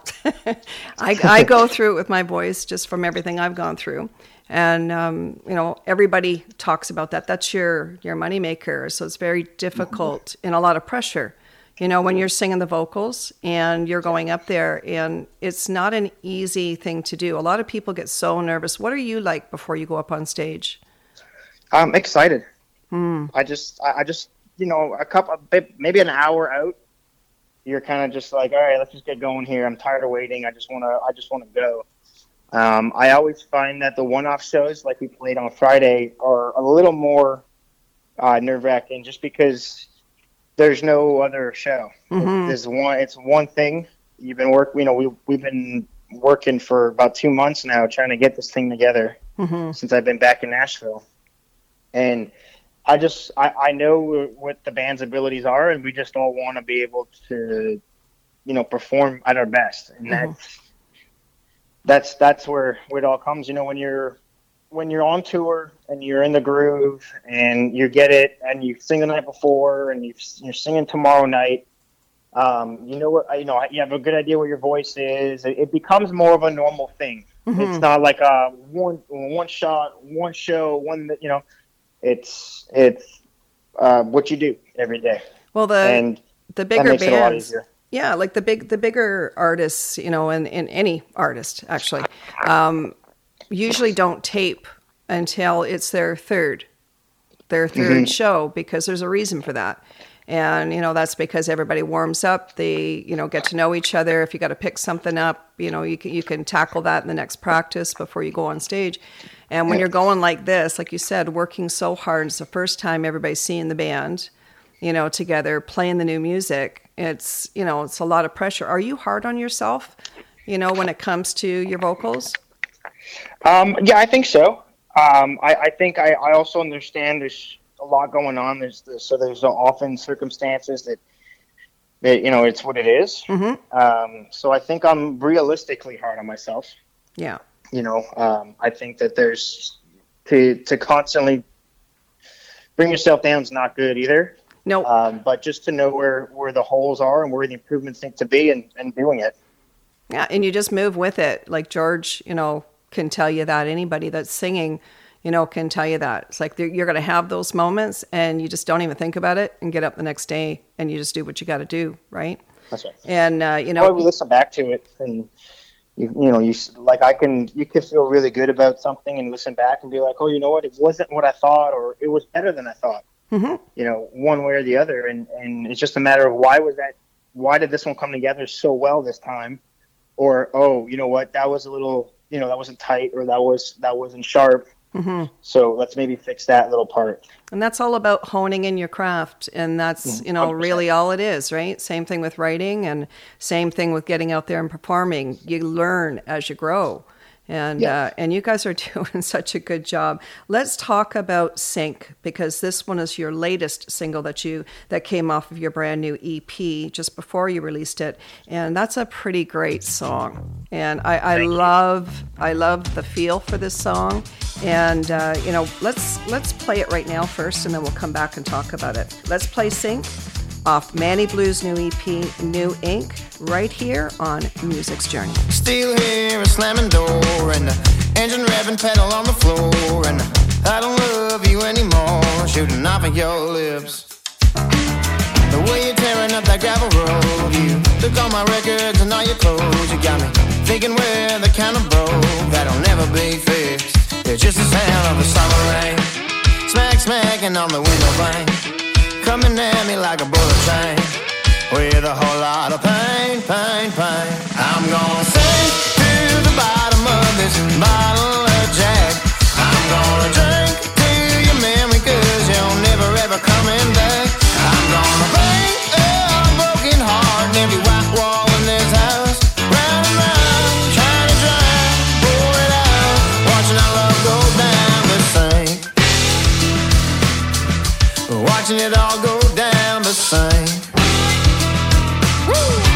I, I go through it with my voice just from everything I've gone through. And, um, you know, everybody talks about that. That's your, your moneymaker. So it's very difficult mm-hmm. and a lot of pressure. You know, when you're singing the vocals and you're going up there, and it's not an easy thing to do. A lot of people get so nervous. What are you like before you go up on stage? I'm excited. Hmm. I just, I just, you know, a couple, maybe an hour out, you're kind of just like, all right, let's just get going here. I'm tired of waiting. I just want to, I just want to go. Um, I always find that the one-off shows, like we played on Friday, are a little more uh, nerve-wracking, just because there's no other show. Mm-hmm. There's one. It's one thing. You've been work. You know, we we've been working for about two months now, trying to get this thing together mm-hmm. since I've been back in Nashville, and I just I, I know what the band's abilities are, and we just all want to be able to, you know, perform at our best, and mm-hmm. that's that's that's where, where it all comes. You know, when you're when you're on tour and you're in the groove and you get it and you sing the night before and you, you're singing tomorrow night, um, you know what, you know, you have a good idea what your voice is. It, it becomes more of a normal thing. Mm-hmm. It's not like a one, one shot, one show, one, you know, it's, it's, uh, what you do every day. Well, the, and the bigger bands, yeah, like the big, the bigger artists, you know, and, and any artist actually, um, usually don't tape until it's their third, their third mm-hmm. show, because there's a reason for that. And, you know, that's because everybody warms up. They, you know, get to know each other. If you got to pick something up, you know, you can, you can tackle that in the next practice before you go on stage. And when you're going like this, like you said, working so hard, it's the first time everybody's seeing the band, you know, together, playing the new music. It's, you know, it's a lot of pressure. Are you hard on yourself, you know, when it comes to your vocals? Um, yeah, I think so. Um, I, I think I, I also understand there's a lot going on. There's the, so there's often circumstances that, that, you know, it's what it is. Mm-hmm. Um, so I think I'm realistically hard on myself. Yeah. You know, um, I think that there's to, to constantly bring yourself down is not good either. No. Um, but just to know where, where the holes are and where the improvements need to be and, and doing it. Yeah. And you just move with it. Like George, you know, can tell you that. Anybody that's singing, you know, can tell you that. It's like you're going to have those moments and you just don't even think about it and get up the next day and you just do what you got to do, right? That's right. And, uh, you know, well, we listen back to it and, you, you know, you like I can, you can feel really good about something and listen back and be like, oh, you know what, it wasn't what I thought, or it was better than I thought. Mm-hmm. You know, one way or the other, and and it's just a matter of why was that, why did this one come together so well this time, or oh, you know what, that was a little, you know, that wasn't tight, or that was that wasn't sharp. Mm-hmm. So let's maybe fix that little part. And that's all about honing in your craft. And that's, you know, one hundred percent really all it is, right? Same thing with writing and same thing with getting out there and performing. You learn as you grow. And yes. uh, and you guys are doing such a good job. Let's talk about Sync, because this one is your latest single that you that came off of your brand new E P just before you released it, and that's a pretty great song. And I, I love I love the feel for this song. And uh, you know, let's let's play it right now first, and then we'll come back and talk about it. Let's play Sync off Manny Blue's new E P, New Ink, right here on Music's Journey. Still hear a slamming door and the engine revving, pedal on the floor, and I don't love you anymore, shooting off of your lips. The way you're tearing up that gravel road, you took all my records and all your clothes. You got me thinking we're the kind of bro that'll never be fixed. It's just the sound of the summer rain, smack smacking on the window pane, coming at me like a bullet train, with a whole lot of pain, pain, pain. I'm gonna sink to the bottom of this bottle of Jack. I'm gonna drink to your memory, cause you're never ever coming back. I'm gonna break a broken heart and every white wall in this house, round and round, trying to drown, pour it out, watching our love go down the sink, watching it all go down the sink. Woo!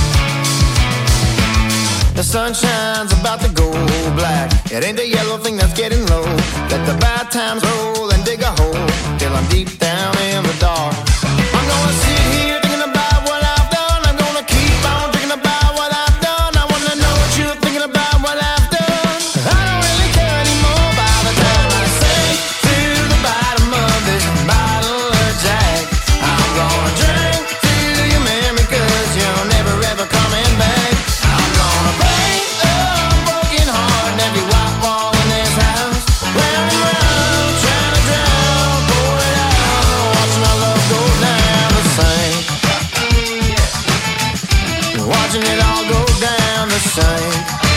The sun shines about to go black. It ain't the yellow thing that's getting low. Let the bad times roll and dig a hole till I'm deep down in the dark. I'm gonna sit here thinking about what I've done. I'm gonna keep on thinking about what I've done. I wanna know what you're thinking about what I've done. I don't really care anymore by the time I sink to the bottom of this bottle of Jack. I'm gonna drink to your memory, cause you're never ever coming back. I'm gonna break a broken heart and every white wall in this house, round and round, trying to drown, pour it out, watching our love go down the sink, watching it all go down the sink.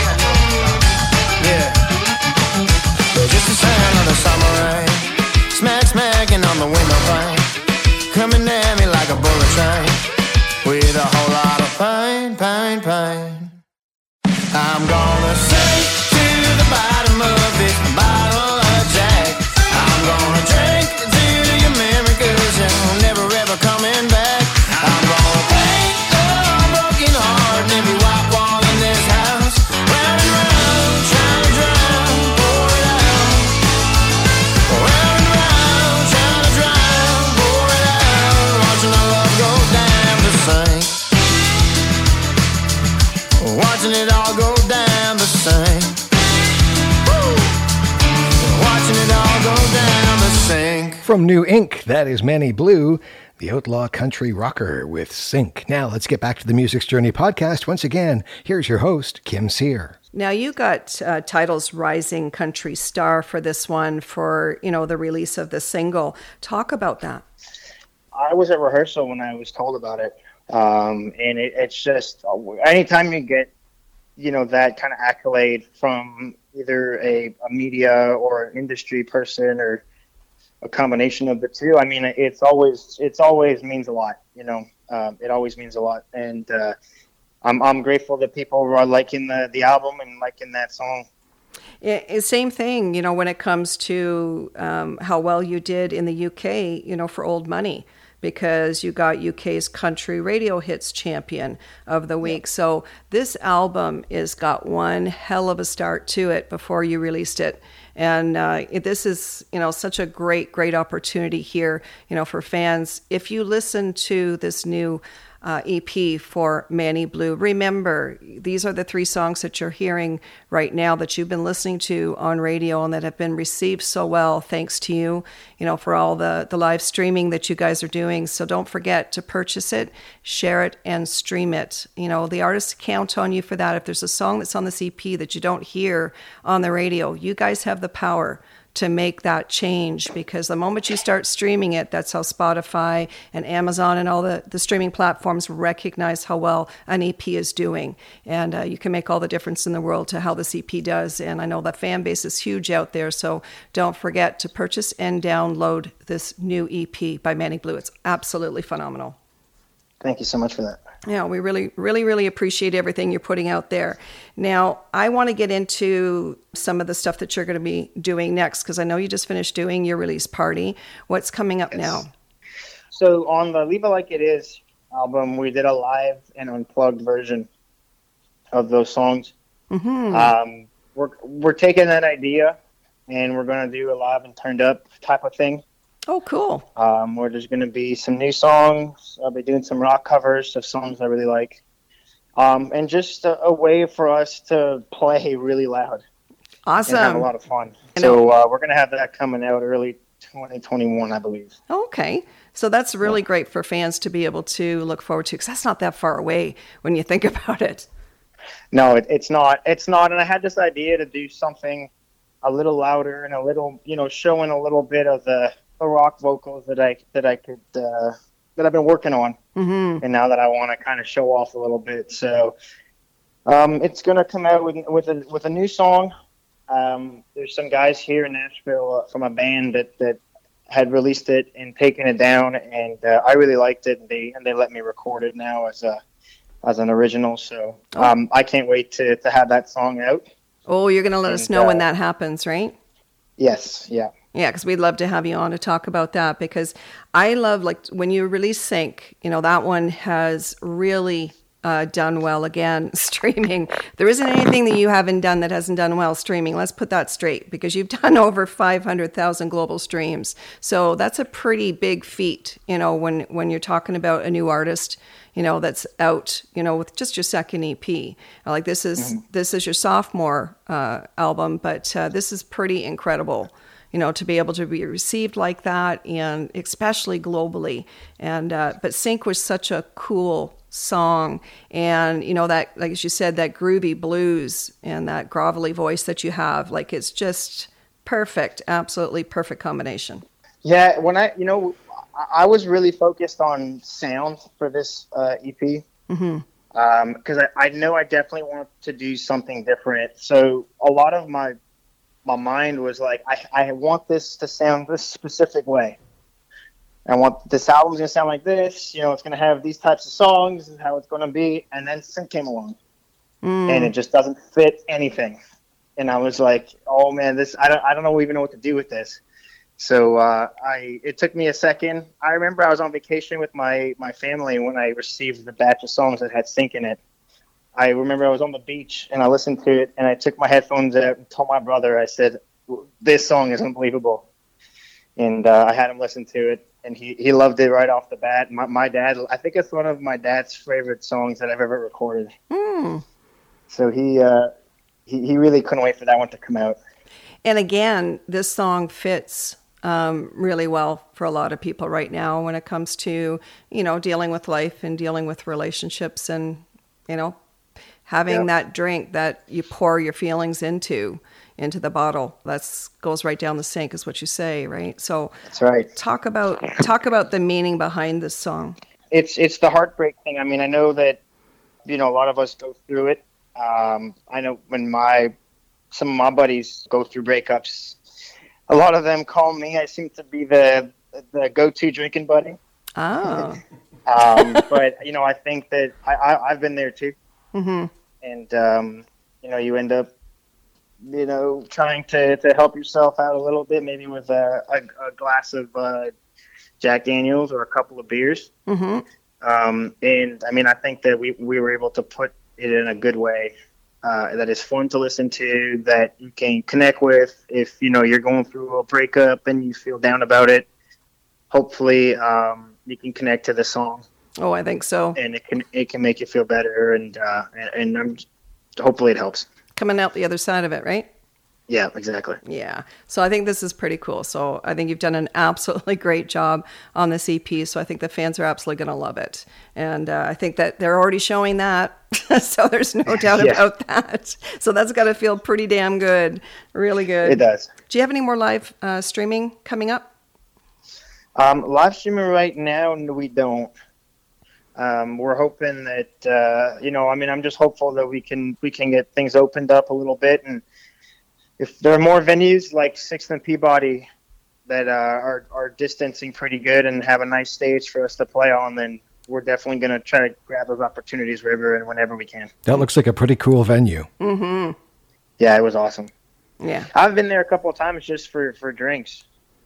Yeah, there's just the sound of the summer rain, smack smacking on the window pane, coming at me like a bullet train, with a whole lot of pain, pain, pain. I'm gonna sink to the bottom of this bottle of Jack. I'm gonna drink to your memory, cause you're never ever coming back. I'm gonna paint a broken heart and every white wall in this house, round and round, trying to drown, pour it out, round and round, trying to drown, pour it out, watching our love go down the sink, watching it all go down the sink. Woo! Watching it all go down the sink. From New Ink, that is Manny Blue, the outlaw country rocker with Sync. Now let's get back to the Music's Journey podcast. Once again, here's your host, Kim Sear. Now you got uh, titles Rising Country Star for this one, for, you know, the release of the single. Talk about that. I was at rehearsal when I was told about it. Um, and it, it's just, anytime you get, you know, that kind of accolade from either a, a media or an industry person or a combination of the two, I mean, it's always, it's always means a lot, you know, um, it always means a lot. And, uh, I'm, I'm grateful that people are liking the, the album and liking that song. It, same thing, you know, when it comes to um, how well you did in the U K, you know, for Old Money, because you got U K's Country Radio Hits Champion of the Week. Yeah. So this album has got one hell of a start to it before you released it. And uh, it- this is, you know, such a great, great opportunity here, you know, for fans. If you listen to this new uh, E P for Manny Blue, remember, these are the three songs that you're hearing right now that you've been listening to on radio and that have been received so well, thanks to you, you know, for all the, the live streaming that you guys are doing. So don't forget to purchase it, share it, and stream it. You know, the artists count on you for that. If there's a song that's on this E P that you don't hear on the radio, you guys have the power to make that change, because the moment you start streaming it, that's how Spotify and Amazon and all the, the streaming platforms recognize how well an E P is doing. And uh, you can make all the difference in the world to how this E P does. And I know the fan base is huge out there, so don't forget to purchase and download this new E P by Manny Blue. It's absolutely phenomenal. Thank you so much for that. Yeah, we really, really, really appreciate everything you're putting out there. Now, I want to get into some of the stuff that you're going to be doing next, because I know you just finished doing your release party. What's coming up Yes. now? So on the Leave It Like It Is album, we did a live and unplugged version of those songs. Mm-hmm. Um, we're we're taking that idea and we're going to do a live and turned up type of thing. Oh, cool. Um, where there's going to be some new songs. I'll be doing some rock covers of songs I really like. Um, and just a, a way for us to play really loud Awesome. and have a lot of fun. I know. So uh, we're going to have that coming out early twenty twenty-one, I believe. Okay. So that's really great for fans to be able to look forward to, because that's not that far away when you think about it. No, it, it's not. It's not. And I had this idea to do something a little louder and a little, you know, showing a little bit of the, the rock vocals that I that I could uh, that I've been working on, Mm-hmm. and now that I want to kind of show off a little bit. So um, it's going to come out with with a with a new song. Um, there's some guys here in Nashville uh, from a band that that had released it and taken it down, and uh, I really liked it, and they and they let me record it now as a as an original. So um, I can't wait to to have that song out. Oh, you're going to let us And, know when uh, that happens, right? Yes, yeah. Yeah, because we'd love to have you on to talk about that, because I love, like, when you release Sync, you know, that one has really uh, done well again, streaming. There isn't anything that you haven't done that hasn't done well streaming. Let's put that straight, because you've done over five hundred thousand global streams. So that's a pretty big feat, you know, when, when you're talking about a new artist, you know, that's out, you know, with just your second E P. Like this is, mm-hmm. this is your sophomore uh, album, but uh, this is pretty incredible, you know, to be able to be received like that, and especially globally. And, uh, but Sync was such a cool song. And, you know, that, like as you said, that groovy blues and that grovelly voice that you have, like, it's just perfect, absolutely perfect combination. Yeah, when I, you know, I was really focused on sound for this uh, E P, Mm-hmm. because um, I, I know I definitely want to do something different. So a lot of my my mind was like, I, I want this to sound this specific way. I want this album's gonna sound like this. You know, it's gonna have these types of songs and how it's gonna be. And then Sync came along, Mm. and it just doesn't fit anything. And I was like, oh man, this I don't I don't know even know what to do with this. So uh, I it took me a second. I remember I was on vacation with my, my family when I received the batch of songs that had Sync in it. I remember I was on the beach and I listened to it, and I took my headphones out and told my brother, I said, this song is unbelievable. And uh, I had him listen to it, and he, he loved it right off the bat. My, my dad, I think it's one of my dad's favorite songs that I've ever recorded. Mm. So he, uh, he he really couldn't wait for that one to come out. And again, this song fits um, really well for a lot of people right now when it comes to, you know, dealing with life and dealing with relationships, and, you know, having Yep. that drink that you pour your feelings into, into the bottle. That's goes right down the sink, is what you say, right? So That's right. talk about, talk about the meaning behind this song. It's it's the heartbreak thing. I mean, I know that, you know, a lot of us go through it. Um, I know when my some of my buddies go through breakups, a lot of them call me. I seem to be the the go-to drinking buddy. Oh. Um, but you know, I think that I, I I've been there too, Mm-hmm. and um, you know, you end up, you know, trying to, to help yourself out a little bit, maybe with a, a, a glass of uh, Jack Daniels or a couple of beers. Mm-hmm. Um, and I mean, I think that we, we were able to put it in a good way. uh, that is fun to listen to, that you can connect with. If you know you're going through a breakup and you feel down about it, hopefully um, you can connect to the song. Oh, I think so. And it can it can make you feel better, and uh, and, and I'm, hopefully it helps. Coming out the other side of it, right? Yeah, exactly. Yeah. So I think this is pretty cool. So I think you've done an absolutely great job on this E P. So I think the fans are absolutely going to love it. And uh, I think that they're already showing that. So there's no doubt Yeah. about that. So that's got to feel pretty damn good. Really good. It does. Do you have any more live uh, streaming coming up? Um, live streaming right now, no, we don't. Um, we're hoping that uh, you know. I mean, I'm just hopeful that we can we can get things opened up a little bit, and if there are more venues like Sixth and Peabody that uh, are are distancing pretty good and have a nice stage for us to play on, then we're definitely going to try to grab those opportunities wherever and whenever we can. That looks like a pretty cool venue. Mm-hmm. Yeah, it was awesome. Yeah. I've been there a couple of times just for, for drinks.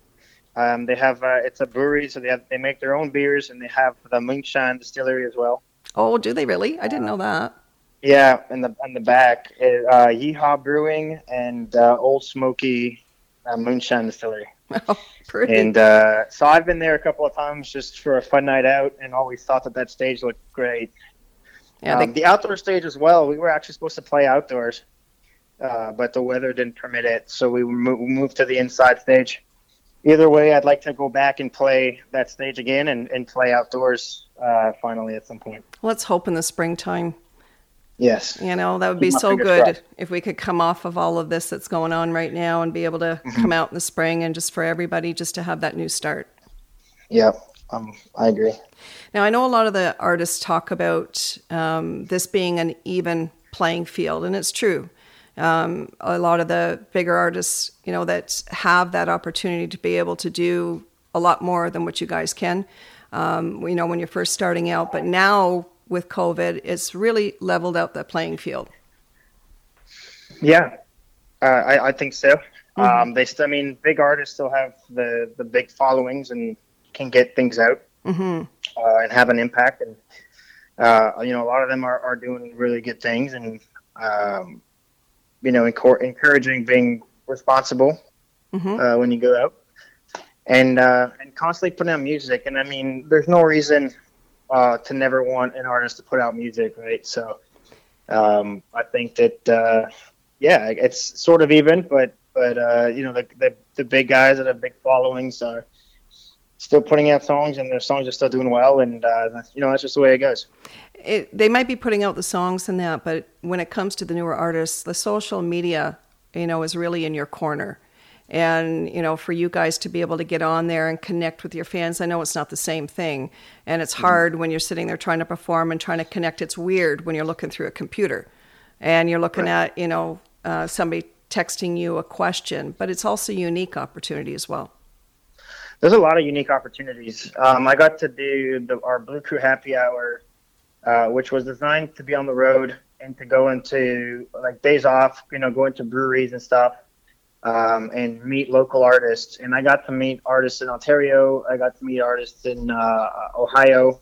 Um, they have uh, it's a brewery, so they have they make their own beers, and they have the Moonshine Distillery as well. Oh, do they really? I didn't know that. Yeah, in the in the back, uh, Yeehaw Brewing and uh, Old Smoky uh, Moonshine Distillery. Oh, pretty. And uh, so I've been there a couple of times just for a fun night out, and always thought that that stage looked great. Yeah, um, they, the outdoor stage as well. We were actually supposed to play outdoors, uh, but the weather didn't permit it, so we mo- moved to the inside stage. Either way, I'd like to go back and play that stage again and, and play outdoors uh, finally at some point. let's hope in the springtime. Yes. You know, that would be Keep my so fingers good crossed. if we could come off of all of this that's going on right now and be able to Mm-hmm. come out in the spring and just for everybody just to have that new start. Yeah, um, I agree. Now, I know a lot of the artists talk about um, this being an even playing field, and it's true. Um, a lot of the bigger artists, you know, that have that opportunity to be able to do a lot more than what you guys can, um, you know, when you're first starting out. But now with COVID, it's really leveled out the playing field. Yeah, uh, I, I think so. Mm-hmm. Um, they, st- I mean, big artists still have the, the big followings and can get things out Mm-hmm. uh, and have an impact. And uh, you know, a lot of them are, are doing really good things, and um, you know, encor- encouraging being responsible Mm-hmm. uh, when you go out, and uh, and constantly putting out music. And I mean, there's no reason uh, to never want an artist to put out music, right? So um, I think that uh, yeah, it's sort of even, but but uh, you know, the, the the big guys that have big followings are still putting out songs, and their songs are still doing well, and uh, you know, that's just the way it goes. It, they might be putting out the songs and that, but when it comes to the newer artists, the social media, you know, is really in your corner. And, you know, for you guys to be able to get on there and connect with your fans, I know it's not the same thing. And it's hard when you're sitting there trying to perform and trying to connect. It's weird when you're looking through a computer and you're looking Right. at, you know, uh, somebody texting you a question, but it's also a unique opportunity as well. There's a lot of unique opportunities. Um, I got to do the, our Blue Crew Happy Hour, uh, which was designed to be on the road and to go into like days off, you know, go into breweries and stuff. Um, and meet local artists. And I got to meet artists in Ontario. I got to meet artists in uh, Ohio.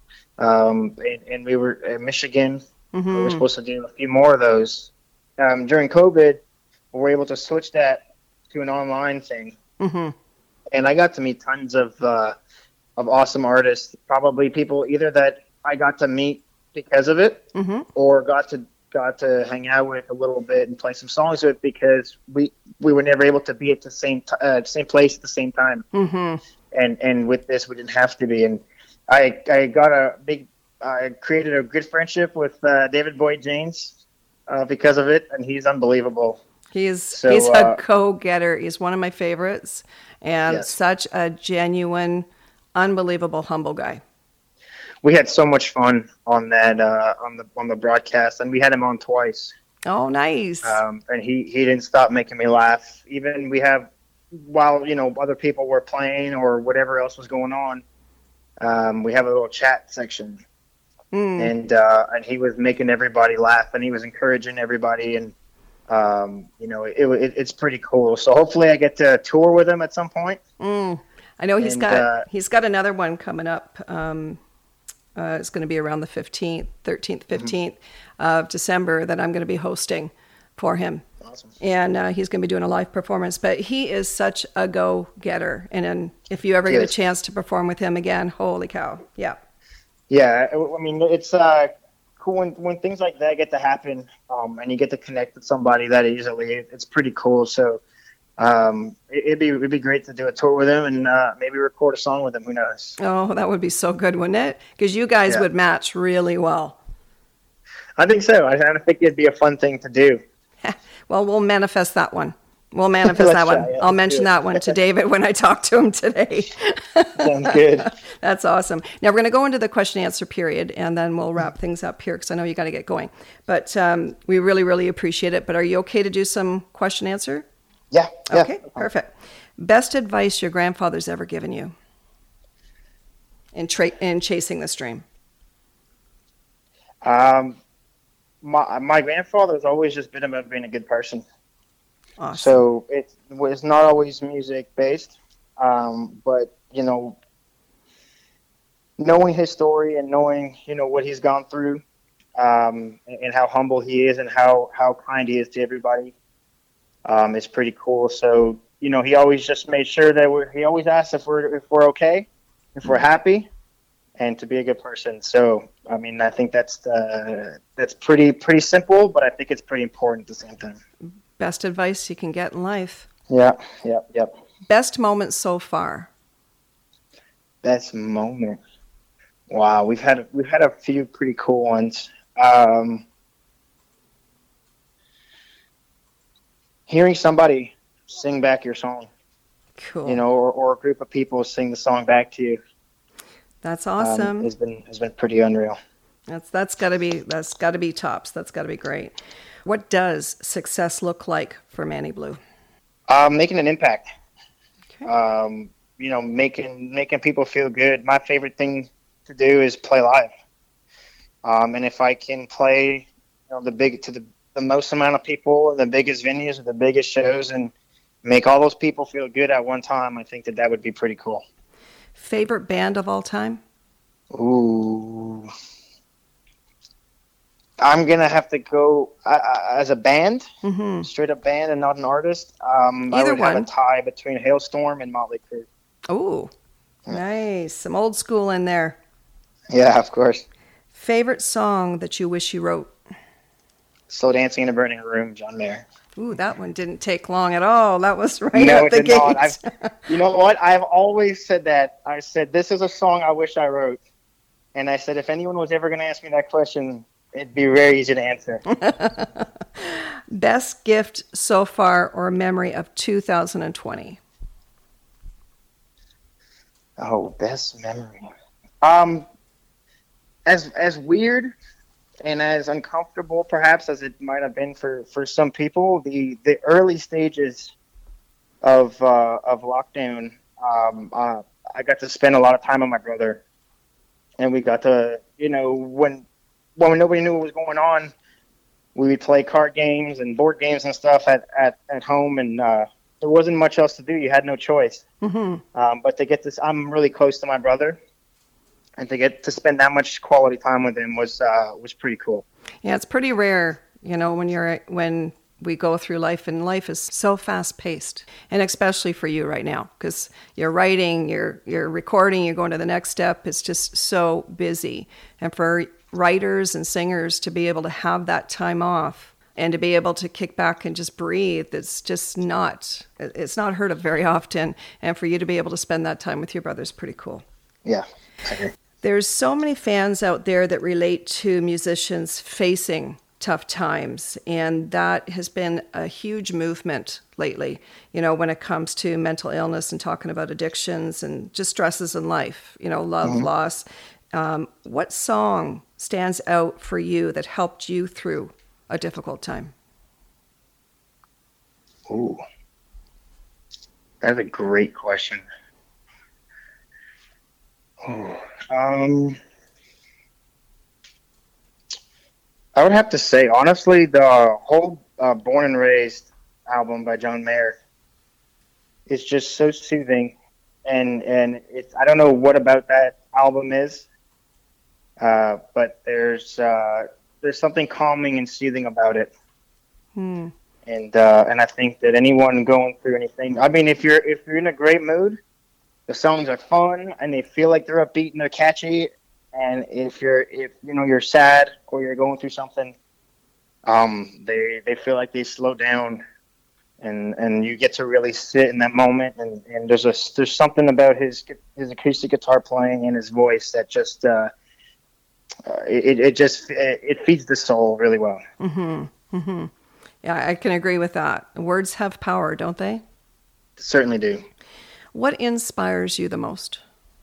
Um, and, and we were in Michigan. Mm-hmm. We were supposed to do a few more of those. Um, during COVID, we were able to switch that to an online thing. Mm-hmm. And I got to meet tons of uh, of awesome artists, probably people either that I got to meet because of it Mm-hmm. or got to got to hang out with a little bit and play some songs with because we we were never able to be at the same t- uh, same place at the same time. Mm-hmm. And and with this, we didn't have to be. And I I got a big I created a good friendship with uh, David Boyd James uh, because of it, and he's unbelievable. He's So, he's uh, a go-getter. He's one of my favorites, and Yes. such a genuine, unbelievable, humble guy. We had so much fun on that uh, on the on the broadcast, and we had him on twice. Oh, nice. Um, and he, he didn't stop making me laugh. Even we have, while you know other people were playing or whatever else was going on, um, we have a little chat section, Mm. and uh, and he was making everybody laugh, and he was encouraging everybody, and um, you know it, it, it's pretty cool. So hopefully I get to tour with him at some point. Mm. I know he's And, got uh, he's got another one coming up. Um, Uh, it's going to be around the fifteenth, thirteenth, fifteenth mm-hmm. of December that I'm going to be hosting for him. Awesome. And uh, he's going to be doing a live performance. But he is such a go-getter. And then if you ever Yes. get a chance to perform with him again, holy cow. Yeah. Yeah, I I mean, it's uh, cool when, when things like that get to happen, um, and you get to connect with somebody that easily. It's pretty cool. So um, it, it'd be it'd be great to do a tour with him and uh, maybe record a song with him. Who knows? Oh, that would be so good, wouldn't it? Because you guys Yeah. would match really well. I think so. I, I think it'd be a fun thing to do. Well, we'll manifest that one. We'll manifest Let's that one. try, yeah, I'll let's mention do it. that one to David when I talk to him today. Sounds good. That's awesome. Now we're going to go into the question and answer period, and then we'll wrap things up here because I know you got to get going. But um, we really, really appreciate it. But are you okay to do some question answer? Yeah. yeah. Okay, perfect. Best advice your grandfather's ever given you in tra- in chasing this dream? Um, my my grandfather's always just been about being a good person. Awesome. So it's it's not always music based, um, but you know, knowing his story and knowing you know what he's gone through, um, and, and how humble he is and how how kind he is to everybody, um, is pretty cool. So you know, he always just made sure that we're. He always asks if we're if we're okay, if we're happy, and to be a good person. So I mean, I think that's uh, that's pretty pretty simple, but I think it's pretty important at the same time. Best advice you can get in life. Yeah, yeah, yep. Best moment so far? Best moment. Wow, we've had we've had a few pretty cool ones. Um, hearing somebody sing back your song, Cool. you know, or, or a group of people sing the song back to you, That's um, awesome. has been has been pretty unreal. That's that's got to be that's got to be tops. That's got to be great. What does success look like for Manny Blue? Um, making an impact. Okay. Um, you know, making making people feel good. My favorite thing to do is play live. Um, and if I can play, you know, the big to the, the most amount of people in the biggest venues or the biggest shows and make all those people feel good at one time, I think that that would be pretty cool. Favorite band of all time? Ooh. I'm going to have to go uh, as a band, Mm-hmm. straight up band and not an artist. Um, I Either would have one. a tie between Hailstorm and Motley Crue. Oh, nice. Some old school in there. Yeah, of course. Favorite song that you wish you wrote? Slow Dancing in a Burning Room, John Mayer. Ooh, that one didn't take long at all. That was right No, at it the did gate. not. I've, you know what? I've always said that. I said, this is a song I wish I wrote. And I said, if anyone was ever going to ask me that question, it'd be very easy to answer. Best gift so far or memory of two thousand twenty? Oh, best memory. Um, as as weird and as uncomfortable, perhaps, as it might have been for, for some people, the, the early stages of uh, of lockdown, um, uh, I got to spend a lot of time with my brother, and we got to, you know, when when nobody knew what was going on, we would play card games and board games and stuff at, at, at home, and uh, there wasn't much else to do. You had no choice. Mm-hmm. Um, but to get this, I'm really close to my brother, and to get to spend that much quality time with him was uh, was pretty cool. Yeah, it's pretty rare, you know, when you're when we go through life, and life is so fast paced, and especially for you right now, because you're writing, you're you're recording, you're going to the next step. It's just so busy, and for writers and singers to be able to have that time off and to be able to kick back and just breathe, it's just not it's not heard of very often. And for you to be able to spend that time with your brother is pretty cool. Yeah, I agree. There's so many fans out there that relate to musicians facing tough times, and that has been a huge movement lately, you know, when it comes to mental illness and talking about addictions and just stresses in life, you know, love, mm-hmm. loss. Um, what song stands out for you that helped you through a difficult time? Ooh, that's a great question. Ooh. Um, I would have to say, honestly, the whole uh, Born and Raised album by John Mayer is just so soothing, and and it's I don't know what about that album is, uh, but there's uh, there's something calming and soothing about it. Hmm. And uh, and I think that anyone going through anything, I mean, if you're if you're in a great mood, the songs are fun and they feel like they're upbeat and they're catchy. And if you're if you know you're sad or you're going through something, um, they they feel like they slow down, and and you get to really sit in that moment. And, and there's a there's something about his his acoustic guitar playing and his voice that just uh, uh, it it just it, it feeds the soul really well. Mm-hmm. Mm-hmm. Yeah, I can agree with that. Words have power, don't they? Certainly do. What inspires you the most?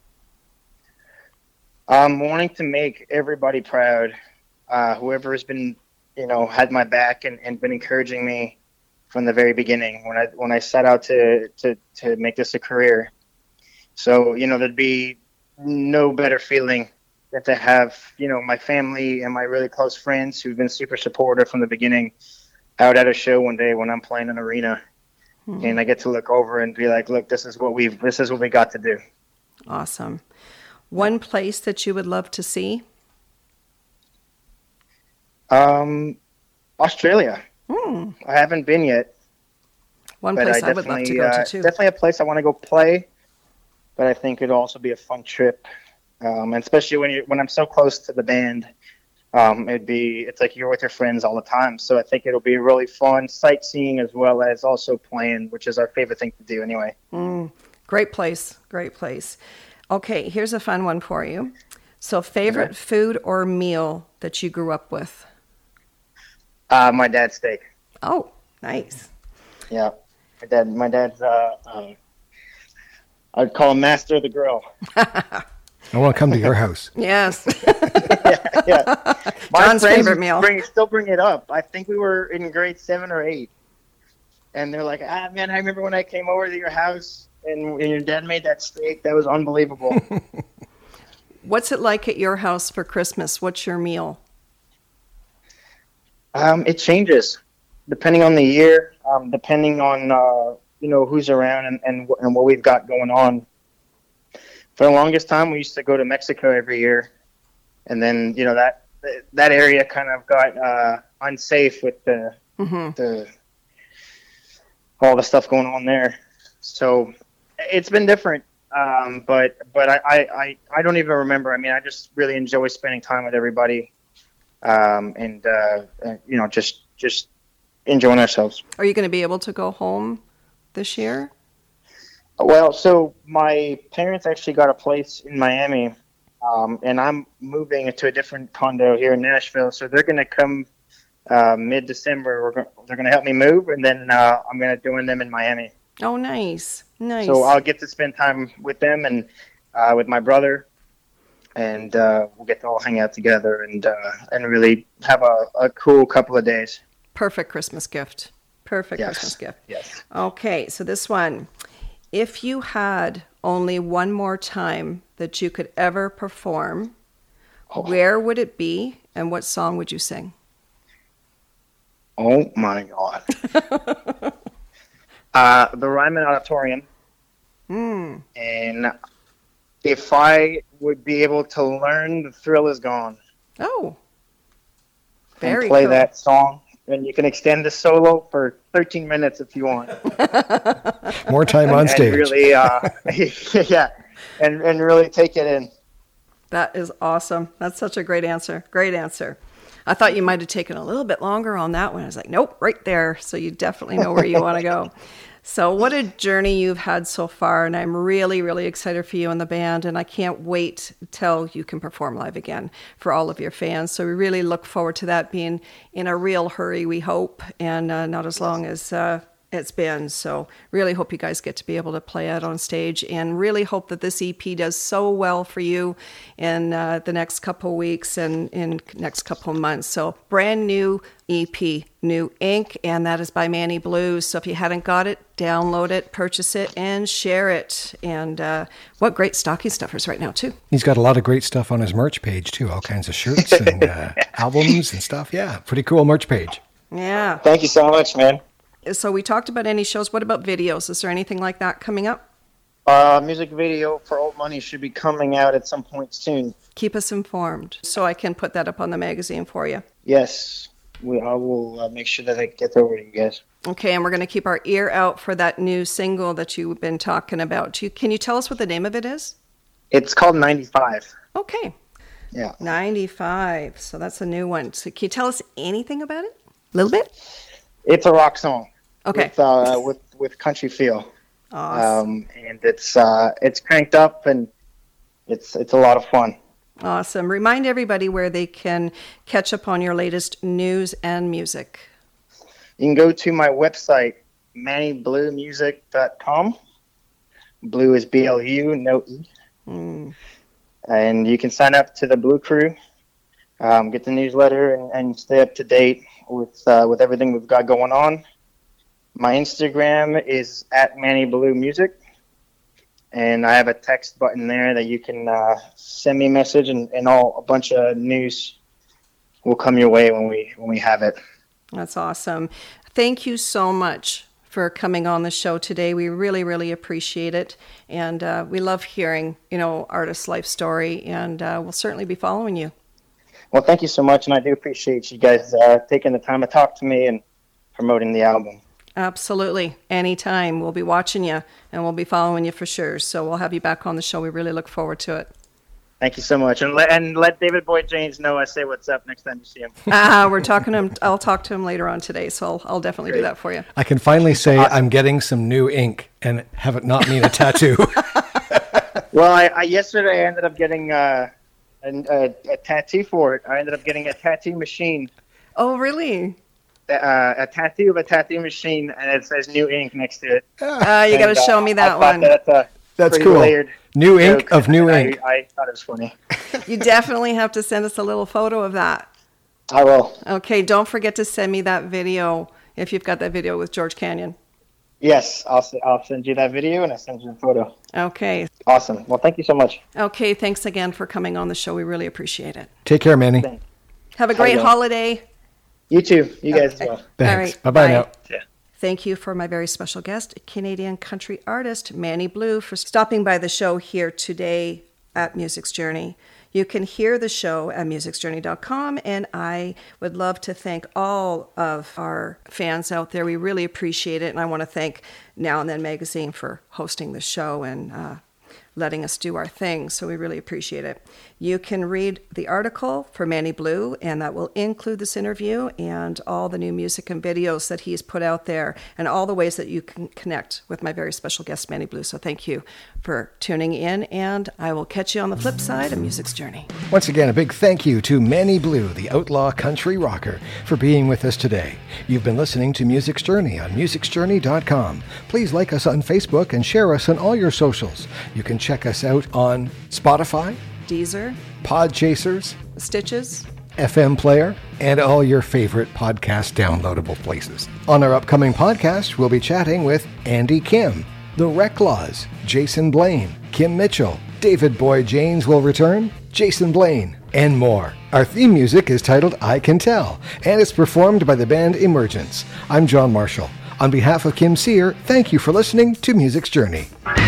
Um, wanting to make everybody proud. Uh, whoever has been, you know, had my back and, and been encouraging me from the very beginning when I when I set out to, to, to make this a career. So, you know, there'd be no better feeling than to have, you know, my family and my really close friends who've been super supportive from the beginning out at a show one day when I'm playing an arena. Hmm. And I get to look over and be like, look, this is what we've this is what we got to do. Awesome. One place that you would love to see? Um, Australia. Hmm. I haven't been yet. One place I, I would love to go uh, to too. Definitely a place I want to go play, but I think it'd also be a fun trip, um, and especially when you when I'm so close to the band, um, it'd be it's like you're with your friends all the time. So I think it'll be really fun sightseeing as well as also playing, which is our favorite thing to do anyway. Mm. Great place, great place. Okay, here's a fun one for you. So, favorite okay. food or meal that you grew up with? Uh, my dad's steak. Oh, nice. Yeah, my dad. My dad's. Uh, um, I'd call him master of the grill. I want to come to your house. Yes. yeah, yeah. My John's favorite meal. Bring, still bring it up. I think we were in grade seven or eight, and they're like, "Ah, man, I remember when I came over to your house." And, and your dad made that steak. That was unbelievable. What's it like at your house for Christmas? What's your meal? Um, it changes depending on the year, um, depending on uh, you know who's around and, and and what we've got going on. For the longest time, we used to go to Mexico every year, and then you know that that area kind of got uh, unsafe with the mm-hmm. the all the stuff going on there. So. It's been different, um, but but I, I, I don't even remember. I mean, I just really enjoy spending time with everybody, um, and uh, you know, just just enjoying ourselves. Are you going to be able to go home this year? Well, so my parents actually got a place in Miami, um, and I'm moving to a different condo here in Nashville. So they're going to come uh, mid-December. We're go- they're going to help me move, and then uh, I'm going to join them in Miami. Oh, nice. Nice. So I'll get to spend time with them and uh, with my brother, and uh, we'll get to all hang out together and uh, and really have a, a cool couple of days. Perfect Christmas gift. Perfect yes. Christmas gift. Yes. Okay, so this one. If you had only one more time that you could ever perform, oh. where would it be and what song would you sing? Oh, my God. uh, the Ryman Auditorium. Mm. And if I would be able to learn The Thrill Is Gone. Oh, very and play cool. that song. And you can extend the solo for thirteen minutes if you want. More time and, on stage. And really, uh, yeah, and, and really take it in. That is awesome. That's such a great answer. Great answer. I thought you might have taken a little bit longer on that one. I was like, nope, right there. So you definitely know where you want to go. So what a journey you've had so far, and I'm really, really excited for you and the band, and I can't wait till you can perform live again for all of your fans. So we really look forward to that being in a real hurry, we hope, and uh, not as long as uh, it's been. So really hope you guys get to be able to play out on stage, and really hope that this E P does so well for you in uh, the next couple of weeks and in next couple of months. So brand new E P, New Ink, and that is by Manny Blues. So if you hadn't got it, download it, purchase it, and share it. And uh, what great stocking stuffers right now, too. He's got a lot of great stuff on his merch page, too. All kinds of shirts and uh, albums and stuff. Yeah, pretty cool merch page. Yeah. Thank you so much, man. So we talked about any shows. What about videos? Is there anything like that coming up? Uh, music video for Old Money should be coming out at some point soon. Keep us informed so I can put that up on the magazine for you. Yes, we, I will uh, make sure that it gets over to you guys. Okay, and we're going to keep our ear out for that new single that you've been talking about. You, can you tell us what the name of it is? It's called ninety-five. Okay. Yeah. ninety-five. So that's a new one. So can you tell us anything about it? A little bit? It's a rock song. Okay. With, uh, with, with country feel. Awesome. Um, and it's uh, it's cranked up, and it's it's a lot of fun. Awesome. Remind everybody where they can catch up on your latest news and music. You can go to my website, manny blue music dot com. Blue is B L U, no E. Mm. And you can sign up to the Blue Crew, um, get the newsletter, and, and stay up to date with uh, with everything we've got going on. My Instagram is at Manny Blue Music, and I have a text button there that you can uh, send me a message, and, and all a bunch of news will come your way when we when we have it. That's awesome. Thank you so much for coming on the show today. We really, really appreciate it, and uh, we love hearing, you know, artist life story, and uh, we'll certainly be following you. Well, thank you so much, and I do appreciate you guys uh, taking the time to talk to me and promoting the album. Absolutely. Anytime. We'll be watching you, and we'll be following you for sure. So we'll have you back on the show. We really look forward to it. Thank you so much. And let, and let David Boyd James know I say what's up next time you see him. Ah, we're talking to him. I'll talk to him later on today, so I'll, I'll definitely Great. do that for you. I can finally say awesome. I'm getting some new ink and have it not mean a tattoo. Well, I, I yesterday I ended up getting uh, a, a, a tattoo for it. I ended up getting a tattoo machine. Oh, really? Uh, a tattoo of a tattoo machine, and it says new ink next to it. Uh, you got to show uh, me that I one. That that's that's pretty cool. Layered new ink joke, of new I, ink. I thought it was funny. You definitely have to send us a little photo of that. I will. Okay, don't forget to send me that video if you've got that video with George Canyon. Yes, I'll I'll send you that video, and I'll send you a photo. Okay. Awesome. Well, thank you so much. Okay, thanks again for coming on the show. We really appreciate it. Take care, Manny. Thanks. Have a great How you holiday. You too. You guys Okay. as well. Thanks. All right, Bye-bye bye. now. Yeah. Thank you for my very special guest, Canadian country artist Manny Blue, for stopping by the show here today at Music's Journey. You can hear the show at musics journey dot com, and I would love to thank all of our fans out there. We really appreciate it, and I want to thank Now and Then Magazine for hosting the show and uh, letting us do our thing, so we really appreciate it. You can read the article for Manny Blue, and that will include this interview and all the new music and videos that he's put out there, and all the ways that you can connect with my very special guest, Manny Blue. So thank you for tuning in, and I will catch you on the flip side of Music's Journey. Once again, a big thank you to Manny Blue, the outlaw country rocker, for being with us today. You've been listening to Music's Journey on musics journey dot com. Please like us on Facebook and share us on all your socials. You can check us out on Spotify, Deezer, Podchasers, Stitches, F M Player, and all your favorite podcast downloadable places. On our upcoming podcast, we'll be chatting with Andy Kim, The Reclaws, Jason Blaine, Kim Mitchell, David Boyd James will return, Jason Blaine, and more. Our theme music is titled I Can Tell, and it's performed by the band Emergence. I'm John Marshall. On behalf of Kim Sear, thank you for listening to Music's Journey.